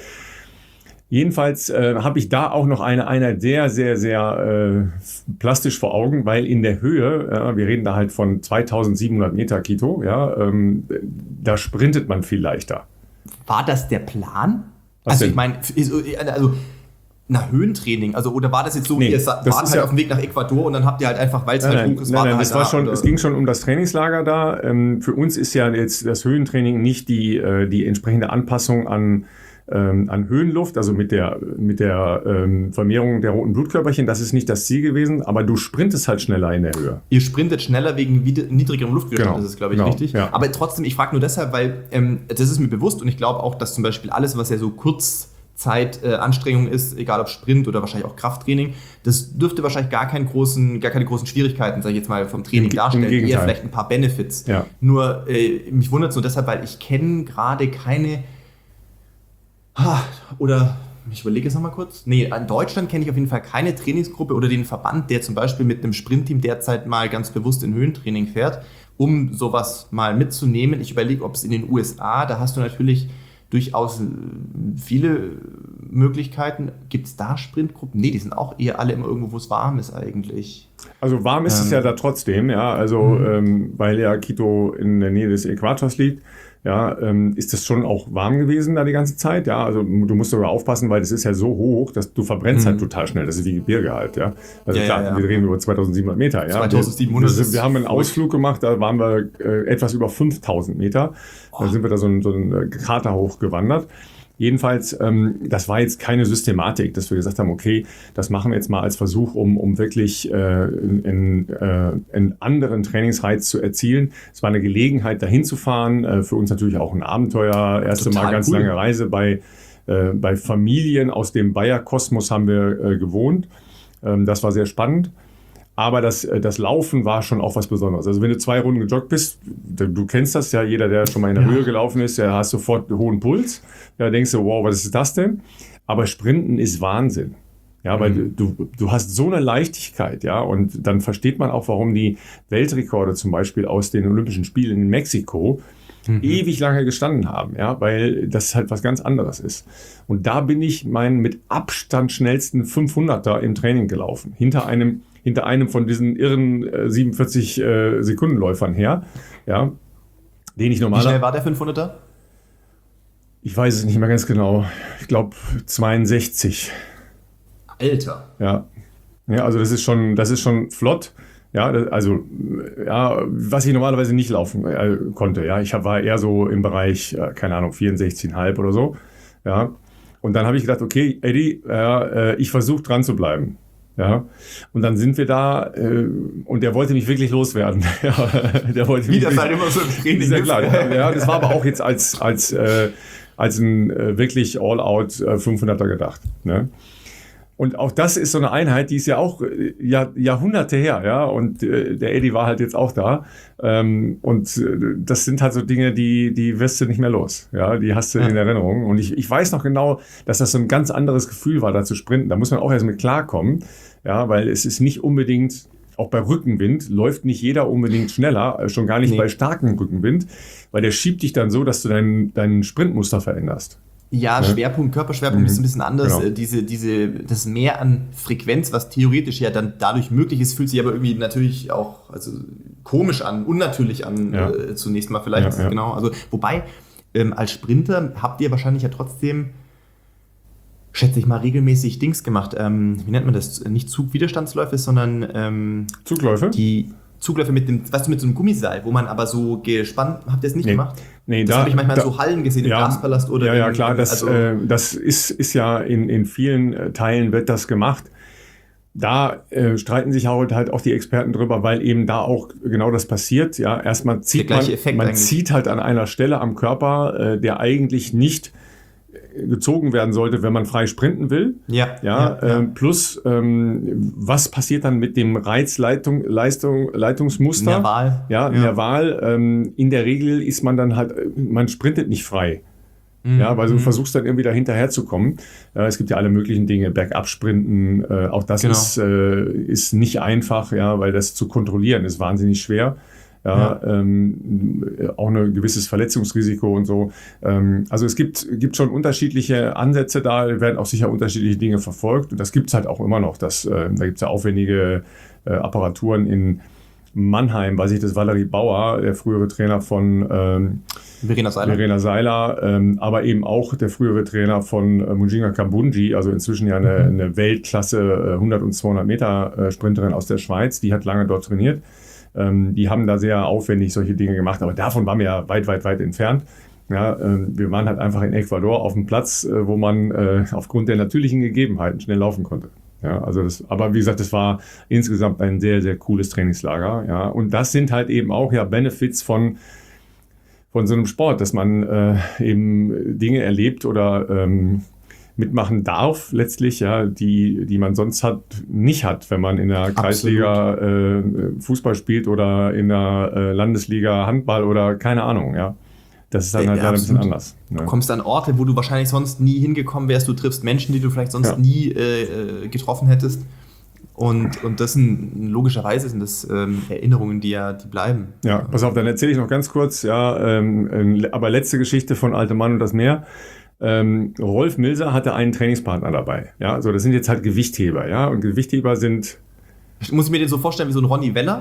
[SPEAKER 1] Jedenfalls äh, habe ich da auch noch eine Einheit sehr, sehr, sehr äh, plastisch vor Augen, weil in der Höhe, äh, wir reden da halt von zweitausendsiebenhundert Meter Quito, ja, ähm, da sprintet man viel leichter.
[SPEAKER 2] War das der Plan? Was also denn? Ich meine, also nach Höhentraining, also oder war das jetzt so, nee, ihr wart halt ja auf dem Weg nach Ecuador und dann habt ihr halt einfach, weil es halt hoch ist,
[SPEAKER 1] nein, nein, nein, das war schon, es ging schon um das Trainingslager da. Ähm, für uns ist ja jetzt das Höhentraining nicht die, äh, die entsprechende Anpassung an an Höhenluft, also mit der, mit der ähm, Vermehrung der roten Blutkörperchen, das ist nicht das Ziel gewesen, aber du sprintest halt schneller in der Höhe.
[SPEAKER 2] Ihr sprintet schneller wegen niedrigerem Luftwiderstand, genau, das ist, glaube ich, genau, richtig. Ja. Aber trotzdem, ich frage nur deshalb, weil ähm, das ist mir bewusst und ich glaube auch, dass zum Beispiel alles, was ja so Kurzzeitanstrengung äh, ist, egal ob Sprint oder wahrscheinlich auch Krafttraining, das dürfte wahrscheinlich gar, keinen großen, gar keine großen Schwierigkeiten, sage ich jetzt mal, vom Training Im, darstellen, im eher vielleicht ein paar Benefits. Ja. Nur, äh, mich wundert es nur deshalb, weil ich kenne gerade keine Oder, ich überlege es nochmal kurz. Nee, in Deutschland kenne ich auf jeden Fall keine Trainingsgruppe oder den Verband, der zum Beispiel mit einem Sprintteam derzeit mal ganz bewusst in Höhentraining fährt, um sowas mal mitzunehmen. Ich überlege, ob es in den U S A, da hast du natürlich durchaus viele Möglichkeiten. Gibt es da Sprintgruppen? Nee, die sind auch eher alle immer irgendwo, wo es warm ist eigentlich.
[SPEAKER 1] Also warm ist ähm, es ja da trotzdem, ja, also ähm, weil ja Quito in der Nähe des Äquators liegt. ja, ähm, ist das schon auch warm gewesen da die ganze Zeit. Ja, also du musst sogar aufpassen, weil das ist ja so hoch, dass du verbrennst mhm. halt total schnell. Das ist wie Gebirge halt, ja. Also
[SPEAKER 2] ja,
[SPEAKER 1] klar,
[SPEAKER 2] ja, ja.
[SPEAKER 1] wir reden über zweitausendsiebenhundert Meter, ja.
[SPEAKER 2] zweitausendsiebenhundert.
[SPEAKER 1] Wir, wir, wir haben einen Ausflug gemacht, da waren wir äh, etwas über fünftausend Meter. Oh. Da sind wir da so einen so einen Krater hochgewandert. Jedenfalls, ähm, das war jetzt keine Systematik, dass wir gesagt haben, okay, das machen wir jetzt mal als Versuch, um, um wirklich äh, einen äh, anderen Trainingsreiz zu erzielen. Es war eine Gelegenheit, dahin zu fahren. Äh, für uns natürlich auch ein Abenteuer. Erste Total Mal ganz cool. lange Reise bei, äh, bei Familien aus dem Bayer-Kosmos haben wir äh, gewohnt. Ähm, das war sehr spannend. Aber das, das Laufen war schon auch was Besonderes. Also wenn du zwei Runden gejoggt bist, du kennst das ja, jeder, der schon mal in der ja. Höhe gelaufen ist, der hat sofort einen hohen Puls. Da denkst du, wow, was ist das denn? Aber Sprinten ist Wahnsinn. Ja, weil mhm. du, du hast so eine Leichtigkeit, ja, und dann versteht man auch, warum die Weltrekorde zum Beispiel aus den Olympischen Spielen in Mexiko mhm. ewig lange gestanden haben, ja, weil das halt was ganz anderes ist. Und da bin ich meinen mit Abstand schnellsten fünfhunderter im Training gelaufen, hinter einem hinter einem von diesen irren äh, siebenundvierzig äh, Sekundenläufern her, ja, den ich normalerweise...
[SPEAKER 2] Wie schnell war der fünfhunderter?
[SPEAKER 1] Ich weiß es nicht mehr ganz genau. Ich glaube zweiundsechzig.
[SPEAKER 2] Alter.
[SPEAKER 1] Ja. Ja, also das ist schon, das ist schon flott. Ja, das, also ja, was ich normalerweise nicht laufen äh, konnte. Ja, ich hab, war eher so im Bereich, äh, keine Ahnung, vierundsechzig Komma fünf oder so. Ja. Und dann habe ich gedacht, okay, Eddie, äh, ich versuche dran zu bleiben. Ja, und dann sind wir da äh, und der wollte mich wirklich loswerden. ja, der wollte
[SPEAKER 2] Wie
[SPEAKER 1] mich
[SPEAKER 2] das halt immer so im Training
[SPEAKER 1] ist. Ja, klar. Ja, das war aber auch jetzt als, als, äh, als ein äh, wirklich All-Out äh, fünfhunderter gedacht. Ne? Und auch das ist so eine Einheit, die ist ja auch äh, Jahr, Jahrhunderte her. Ja, und äh, der Eddie war halt jetzt auch da. Ähm, und äh, das sind halt so Dinge, die, die wirst du nicht mehr los. Ja, die hast du ja. in Erinnerung. Und ich, ich weiß noch genau, dass das so ein ganz anderes Gefühl war, da zu sprinten. Da muss man auch erst mit klarkommen. Ja, weil es ist nicht unbedingt, auch bei Rückenwind, läuft nicht jeder unbedingt schneller, schon gar nicht nee. bei starkem Rückenwind, weil der schiebt dich dann so, dass du dein, dein Sprintmuster veränderst.
[SPEAKER 2] Ja, ja, Schwerpunkt, Körperschwerpunkt mhm. ist ein bisschen anders.
[SPEAKER 1] Genau.
[SPEAKER 2] Diese, diese, das Mehr an Frequenz, was theoretisch ja dann dadurch möglich ist, fühlt sich aber irgendwie natürlich auch also komisch an, unnatürlich an, ja. äh, zunächst mal vielleicht. Ja, ja. Genau. Also, wobei, ähm, als Sprinter habt ihr wahrscheinlich ja trotzdem, schätze ich mal, regelmäßig Dings gemacht. Ähm, wie nennt man das? Nicht Zugwiderstandsläufe, sondern ähm,
[SPEAKER 1] Zugläufe?
[SPEAKER 2] Die Zugläufe mit dem, weißt du, mit so einem Gummiseil, wo man aber so gespannt, habt ihr es nicht
[SPEAKER 1] nee.
[SPEAKER 2] gemacht?
[SPEAKER 1] Nee,
[SPEAKER 2] das
[SPEAKER 1] da
[SPEAKER 2] habe ich manchmal
[SPEAKER 1] da,
[SPEAKER 2] in so Hallen gesehen, im
[SPEAKER 1] ja,
[SPEAKER 2] Gaspalast oder
[SPEAKER 1] Ja,
[SPEAKER 2] in,
[SPEAKER 1] ja, klar, das,
[SPEAKER 2] also,
[SPEAKER 1] äh, das ist, ist ja in, in vielen Teilen wird das gemacht. Da äh, streiten sich halt, halt auch die Experten drüber, weil eben da auch genau das passiert. Ja, erstmal zieht man, man zieht halt an einer Stelle am Körper, äh, der eigentlich nicht gezogen werden sollte, wenn man frei sprinten will.
[SPEAKER 2] Ja.
[SPEAKER 1] Ja, ja, äh, plus, ähm, was passiert dann mit dem Reizleitung, Leistung, Leitungsmuster?
[SPEAKER 2] Nerval.
[SPEAKER 1] Ja, ja. Nerval. Ähm, in der Regel ist man dann halt, man sprintet nicht frei. Mhm. Ja, weil du mhm. versuchst dann irgendwie da hinterher zu kommen. Äh, es gibt ja alle möglichen Dinge, Bergab sprinten, äh, auch das genau. ist, äh, ist nicht einfach, ja, weil das zu kontrollieren ist wahnsinnig schwer. Ja, ja. Ähm, auch ein gewisses Verletzungsrisiko und so. Ähm, also es gibt, gibt schon unterschiedliche Ansätze da, werden auch sicher unterschiedliche Dinge verfolgt. Und das gibt es halt auch immer noch. Das, äh, da gibt es ja aufwendige äh, Apparaturen in Mannheim, weiß ich, das Valerie Bauer, der frühere Trainer von ähm,
[SPEAKER 2] Verena Seiler,
[SPEAKER 1] Verena Seiler ähm, aber eben auch der frühere Trainer von äh, Mujinga Kabunji, also inzwischen ja eine, mhm. eine Weltklasse äh, hundert und zweihundert Meter äh, Sprinterin aus der Schweiz, die hat lange dort trainiert. Ähm, die haben da sehr aufwendig solche Dinge gemacht, aber davon waren wir ja weit, weit, weit entfernt. Ja, ähm, wir waren halt einfach in Ecuador auf dem Platz, äh, wo man äh, aufgrund der natürlichen Gegebenheiten schnell laufen konnte. Ja, also das, aber wie gesagt, das war insgesamt ein sehr, sehr cooles Trainingslager. Ja, und das sind halt eben auch ja Benefits von, von so einem Sport, dass man äh, eben Dinge erlebt oder ähm, mitmachen darf, letztlich, ja, die, die man sonst hat, nicht hat, wenn man in der Kreisliga äh, Fußball spielt oder in der äh, Landesliga Handball oder keine Ahnung, ja. Das ist dann halt ja, leider ein bisschen anders. Ne?
[SPEAKER 2] Du kommst an Orte, wo du wahrscheinlich sonst nie hingekommen wärst, du triffst Menschen, die du vielleicht sonst ja. nie äh, getroffen hättest. Und, und das sind logischerweise sind das ähm, Erinnerungen, die ja die bleiben.
[SPEAKER 1] Ja, pass auf, dann erzähle ich noch ganz kurz, ja, ähm, aber letzte Geschichte von Alte Mann und das Meer. Ähm, Rolf Milser hatte einen Trainingspartner dabei. Ja, also das sind jetzt halt Gewichtheber, ja, und Gewichtheber sind.
[SPEAKER 2] Muss ich mir den so vorstellen wie so ein Ronny Weller?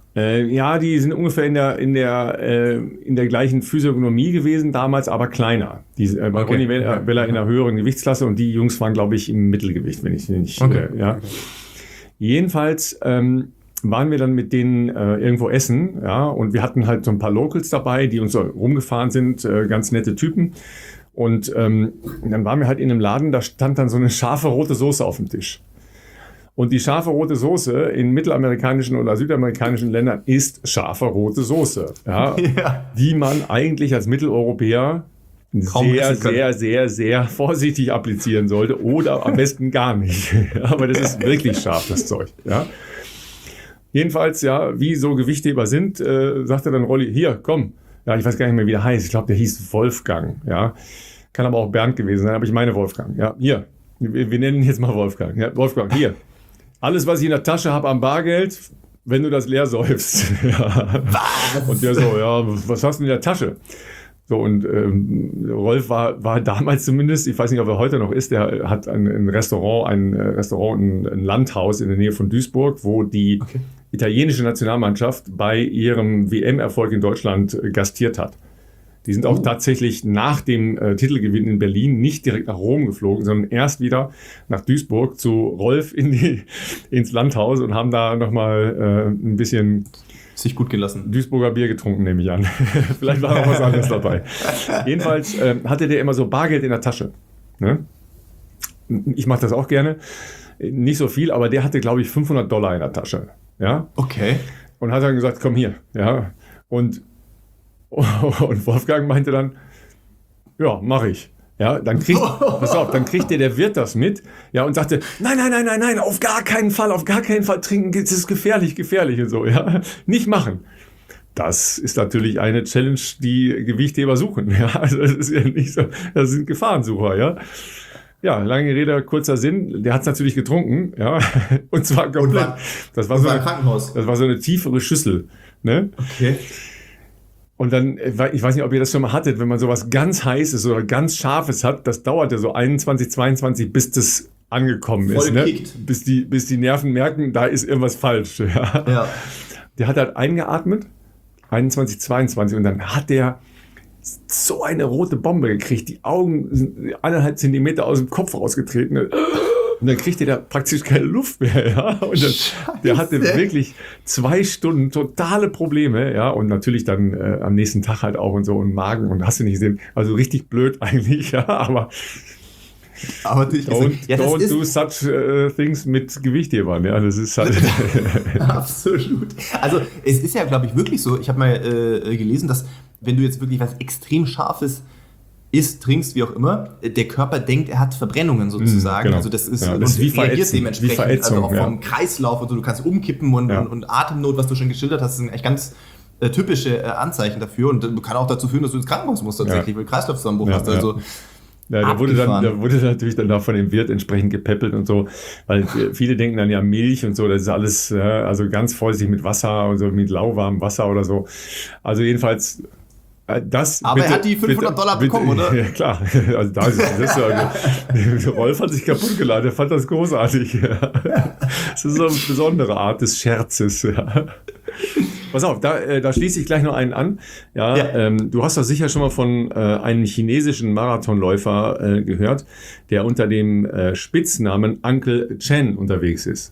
[SPEAKER 1] Äh, ja, die sind ungefähr in der, in der, äh, in der gleichen Physiognomie gewesen, damals aber kleiner. Die, äh, bei
[SPEAKER 2] Okay.
[SPEAKER 1] Ronny Vella, Vella in einer höheren Gewichtsklasse und die Jungs waren, glaube ich, im Mittelgewicht, wenn ich nicht.
[SPEAKER 2] Okay.
[SPEAKER 1] Äh, ja. Jedenfalls ähm, waren wir dann mit denen äh, irgendwo essen, ja, und wir hatten halt so ein paar Locals dabei, die uns so rumgefahren sind, äh, ganz nette Typen. Und ähm, dann waren wir halt in einem Laden, da stand dann so eine scharfe rote Soße auf dem Tisch. Und die scharfe rote Soße in mittelamerikanischen oder südamerikanischen Ländern ist scharfe rote Soße, ja,
[SPEAKER 2] Ja.
[SPEAKER 1] die man eigentlich als Mitteleuropäer
[SPEAKER 2] Kaum
[SPEAKER 1] sehr,
[SPEAKER 2] essen kann.
[SPEAKER 1] sehr, sehr, sehr vorsichtig applizieren sollte oder am besten gar nicht. Aber das ist wirklich scharf, das Zeug. Ja. Jedenfalls, ja, wie so Gewichtheber sind, äh, sagte dann Rolli, hier, komm. Ja, ich weiß gar nicht mehr, wie der heißt. Ich glaube, der hieß Wolfgang. Ja. Kann aber auch Bernd gewesen sein, aber ich meine Wolfgang. Ja, hier. Wir, wir nennen ihn jetzt mal Wolfgang. Ja, Wolfgang, hier. Alles, was ich in der Tasche habe am Bargeld, wenn du das leer säufst. Ja.
[SPEAKER 2] Was?
[SPEAKER 1] Und der so, ja, was hast du in der Tasche? So, und ähm, Rolf war, war damals zumindest, ich weiß nicht, ob er heute noch ist, der hat ein, ein Restaurant, ein Restaurant, ein, ein Landhaus in der Nähe von Duisburg, wo die
[SPEAKER 2] Okay.
[SPEAKER 1] italienische Nationalmannschaft bei ihrem W M-Erfolg in Deutschland äh, gastiert hat. Die sind auch
[SPEAKER 2] Oh.
[SPEAKER 1] tatsächlich nach dem äh, Titelgewinn in Berlin nicht direkt nach Rom geflogen, sondern erst wieder nach Duisburg zu Rolf in die, ins Landhaus und haben da nochmal äh, ein bisschen
[SPEAKER 2] Sich gut gelassen.
[SPEAKER 1] Duisburger Bier getrunken, nehme ich an. Vielleicht war auch was anderes dabei. Jedenfalls äh, hatte der immer so Bargeld in der Tasche. Ne? Ich mache das auch gerne. Nicht so viel, aber der hatte, glaube ich, fünfhundert Dollar in der Tasche. Ja?
[SPEAKER 2] Okay.
[SPEAKER 1] Und hat dann gesagt, komm hier. Ja? Und, und Wolfgang meinte dann, ja, mache ich. Ja, dann kriegt, pass auf, dann kriegt der, der Wirt das mit, ja, und sagte, nein, nein, nein, nein, nein, auf gar keinen Fall, auf gar keinen Fall trinken, das ist gefährlich, gefährlich und so, ja, nicht machen. Das ist natürlich eine Challenge, die Gewichtheber suchen, ja, also das ist ja nicht so, das sind Gefahrensucher, ja. Ja, lange Rede, kurzer Sinn, der hat es natürlich getrunken, ja, und zwar komplett,
[SPEAKER 2] Und war-
[SPEAKER 1] das war
[SPEAKER 2] Und
[SPEAKER 1] so
[SPEAKER 2] war im
[SPEAKER 1] eine,
[SPEAKER 2] Krankenhaus.
[SPEAKER 1] das war so eine tiefere Schüssel, ne.
[SPEAKER 2] Okay.
[SPEAKER 1] Und dann, äh, ich weiß nicht, ob ihr das schon mal hattet, wenn man sowas ganz Heißes oder ganz Scharfes hat, das dauert ja so einundzwanzig, zweiundzwanzig, bis das angekommen
[SPEAKER 2] Voll
[SPEAKER 1] ist. Ne?
[SPEAKER 2] kickt.
[SPEAKER 1] Bis die, bis die Nerven merken, da ist irgendwas falsch. Ja.
[SPEAKER 2] Ja.
[SPEAKER 1] Der hat halt eingeatmet, einundzwanzig, zweiundzwanzig, und dann hat der so eine rote Bombe gekriegt. Die Augen sind eineinhalb Zentimeter aus dem Kopf rausgetreten. Und dann kriegt der da praktisch keine Luft mehr, ja. Und dann, der hatte wirklich zwei Stunden totale Probleme, ja. Und natürlich dann äh, am nächsten Tag halt auch und so und Magen und hast du nicht gesehen. Also richtig blöd eigentlich, ja. Aber
[SPEAKER 2] Aber natürlich
[SPEAKER 1] don't,
[SPEAKER 2] ja, das
[SPEAKER 1] don't
[SPEAKER 2] ist
[SPEAKER 1] do such uh, things mit Gewichthebern, ja. Das ist halt.
[SPEAKER 2] absolut. Also es ist ja, glaube ich, wirklich so. Ich habe mal äh, gelesen, dass wenn du jetzt wirklich was extrem Scharfes isst, trinkst, wie auch immer, der Körper denkt, er hat Verbrennungen sozusagen.
[SPEAKER 1] genau.
[SPEAKER 2] Also das ist,
[SPEAKER 1] Ja, das ist wie
[SPEAKER 2] reagiert
[SPEAKER 1] Verätzung,
[SPEAKER 2] dementsprechend.
[SPEAKER 1] wie Verätzung,
[SPEAKER 2] also auch
[SPEAKER 1] ja.
[SPEAKER 2] vom Kreislauf und so, du kannst umkippen und,
[SPEAKER 1] Ja.
[SPEAKER 2] und, und Atemnot, was du schon geschildert hast, sind echt ganz äh, typische äh, Anzeichen dafür und äh, kann auch dazu führen, dass du ins Krankenhaus musst tatsächlich,
[SPEAKER 1] Ja.
[SPEAKER 2] weil du Kreislaufzusammenbruch
[SPEAKER 1] Ja,
[SPEAKER 2] hast. Also
[SPEAKER 1] Ja, da wurde, dann,
[SPEAKER 2] Abgefahren.
[SPEAKER 1] da wurde natürlich dann auch von dem Wirt entsprechend gepäppelt und so, weil viele denken dann ja Milch und so, das ist alles, ja, also ganz vorsichtig mit Wasser und so, mit lauwarmem Wasser oder so. Also jedenfalls, äh, das.
[SPEAKER 2] Aber er hat die fünfhundert Dollar bekommen, oder?
[SPEAKER 1] Ja, klar. Also da ist das, also, Rolf hat sich kaputt geladen, er fand das großartig. Ja. Das ist so eine besondere Art des Scherzes, ja. Pass auf, da, äh, da schließe ich gleich noch einen an. Ja,
[SPEAKER 2] Ja.
[SPEAKER 1] Ähm, du hast doch sicher schon mal von äh, einem chinesischen Marathonläufer äh, gehört, der unter dem äh, Spitznamen Uncle Chen unterwegs ist.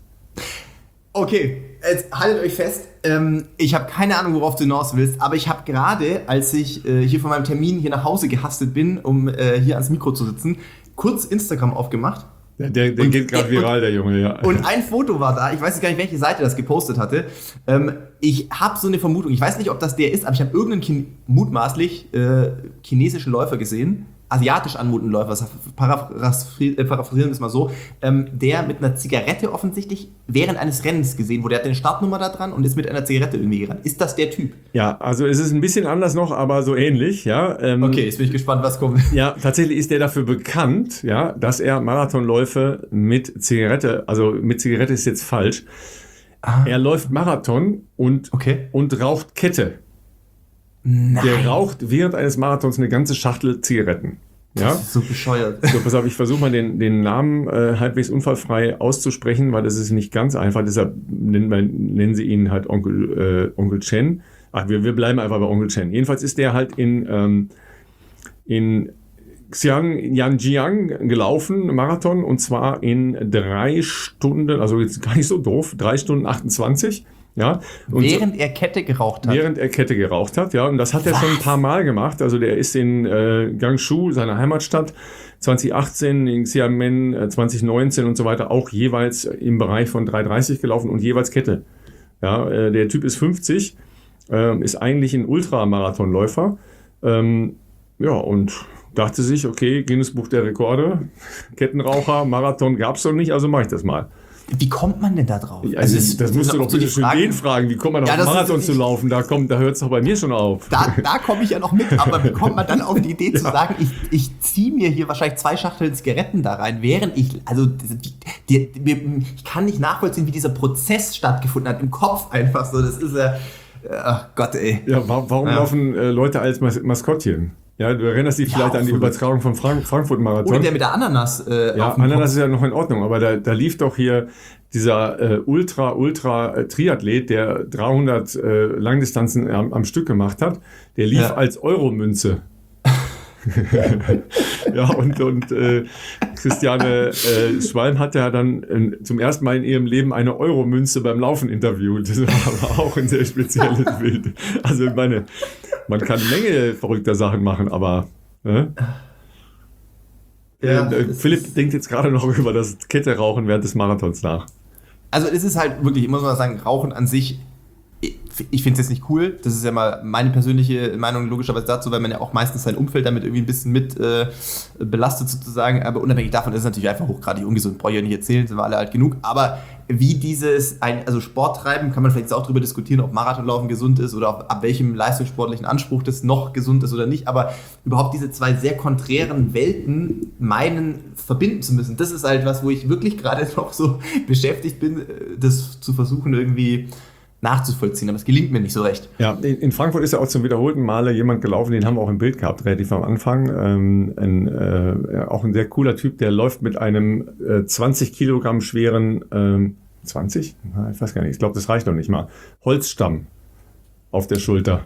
[SPEAKER 2] okay, jetzt haltet euch fest. Ähm, ich habe keine Ahnung, worauf du hinaus willst, aber ich habe gerade, als ich äh, hier von meinem Termin hier nach Hause gehastet bin, um äh, hier ans Mikro zu sitzen, kurz Instagram aufgemacht.
[SPEAKER 1] Der, der, der
[SPEAKER 2] Und-
[SPEAKER 1] geht gerade
[SPEAKER 2] und-
[SPEAKER 1] viral, der Junge, ja.
[SPEAKER 2] Und ein Foto war da, ich weiß gar nicht, welche Seite das gepostet hatte. Ähm, ich habe so eine Vermutung, ich weiß nicht, ob das der ist, aber ich habe irgendeinen Chin- mutmaßlich äh, chinesischen Läufer gesehen, asiatisch anmutenden Läufer, paraphrasieren äh, paraphrasieren wir es mal so, ähm, der mit einer Zigarette offensichtlich während eines Rennens gesehen wurde. Der hat eine Startnummer da dran und ist mit einer Zigarette irgendwie gerannt. Ist das der Typ?
[SPEAKER 1] Ja, also es ist ein bisschen anders noch, aber so ähnlich, ja. Ähm,
[SPEAKER 2] Okay, jetzt bin ich gespannt, was kommt.
[SPEAKER 1] Ja, tatsächlich ist der dafür bekannt, ja, dass er Marathonläufe mit Zigarette, also mit Zigarette ist jetzt falsch. Er läuft Marathon und,
[SPEAKER 2] Okay.
[SPEAKER 1] und raucht Kette.
[SPEAKER 2] Nein.
[SPEAKER 1] Der raucht während eines Marathons eine ganze Schachtel Zigaretten. Ja?
[SPEAKER 2] Das ist so bescheuert.
[SPEAKER 1] So, pass auf, ich versuche mal den, den Namen äh, halbwegs unfallfrei auszusprechen, weil das ist nicht ganz einfach. Deshalb nennen, wir, nennen sie ihn halt Onkel, äh, Onkel Chen. Ach, wir, wir bleiben einfach bei Onkel Chen. Jedenfalls ist der halt in, ähm, in Xiang, Yanjiang gelaufen, Marathon, und zwar in drei Stunden, also jetzt gar nicht so doof, drei Stunden achtundzwanzig. Ja, und
[SPEAKER 2] während so, er Kette geraucht hat.
[SPEAKER 1] Während er Kette geraucht hat, ja. Und das hat Was? er schon ein paar Mal gemacht. Also der ist in äh, Guangzhou, seiner Heimatstadt, zwanzig achtzehn, in Xiamen äh, zwanzig neunzehn und so weiter, auch jeweils im Bereich von drei dreißig gelaufen und jeweils Kette. Ja, äh, der Typ ist fünfzig, äh, ist eigentlich ein Ultramarathonläufer. Ähm, ja, und dachte sich, okay, Guinness-Buch der Rekorde, Kettenraucher, Marathon gab's doch nicht, also mache ich das mal.
[SPEAKER 2] Wie kommt man denn da drauf?
[SPEAKER 1] Also, also das, das musst du doch bitte schön den fragen. Wie kommt man auf ja, Marathon zu laufen? Da, kommt, da hört es doch bei mir schon auf.
[SPEAKER 2] Da, da komme ich ja noch mit. Aber wie kommt man dann auf die Idee ja. zu sagen, ich, ich ziehe mir hier wahrscheinlich zwei Schachteln Zigaretten da rein, während ich, also die, die, ich kann nicht nachvollziehen, wie dieser Prozess stattgefunden hat. Im Kopf einfach so. Das ist ja, ach Gott, ey.
[SPEAKER 1] Ja, warum ja. laufen äh, Leute als Mas- Maskottchen? Ja, du erinnerst dich vielleicht ja, an die Übertragung vom Frank- Frankfurt-Marathon.
[SPEAKER 2] Oder der mit der Ananas. Äh,
[SPEAKER 1] ja, Ananas ist ja noch in Ordnung, aber da, da lief doch hier dieser äh, Ultra-Ultra-Triathlet, der dreihundert äh, Langdistanzen am, am Stück gemacht hat, der lief ja. als Euromünze. Ja, und, und äh, Christiane äh, Schwalm hat ja dann äh, zum ersten Mal in ihrem Leben eine Euromünze beim Laufen interviewt. Das war aber auch ein sehr spezielles Bild. Also ich meine, man kann eine Menge verrückter Sachen machen, aber äh? Ja, äh, Philipp denkt jetzt gerade noch über das Kette rauchen während des Marathons nach.
[SPEAKER 2] Also es ist halt wirklich, ich muss mal sagen, Rauchen an sich, ich finde es jetzt nicht cool. Das ist ja mal meine persönliche Meinung logischerweise dazu, weil man ja auch meistens sein Umfeld damit irgendwie ein bisschen mit äh, belastet sozusagen. Aber unabhängig davon ist es natürlich einfach hochgradig ungesund. Brauche ich ja nicht erzählen, sind wir alle alt genug. Aber wie dieses, ein, also Sport treiben, kann man vielleicht auch darüber diskutieren, ob Marathonlaufen gesund ist oder ob, ab welchem leistungssportlichen Anspruch das noch gesund ist oder nicht. Aber überhaupt diese zwei sehr konträren Welten meinen, verbinden zu müssen, das ist halt was, wo ich wirklich gerade noch so beschäftigt bin, das zu versuchen irgendwie nachzuvollziehen, aber es gelingt mir nicht so recht.
[SPEAKER 1] Ja, in Frankfurt ist ja auch zum wiederholten Male jemand gelaufen, den haben wir auch im Bild gehabt, relativ am Anfang. Ähm, ein, äh, auch ein sehr cooler Typ, der läuft mit einem äh, zwanzig Kilogramm schweren, ähm, zwanzig? Ich weiß gar nicht, ich glaube, das reicht noch nicht mal, Holzstamm auf der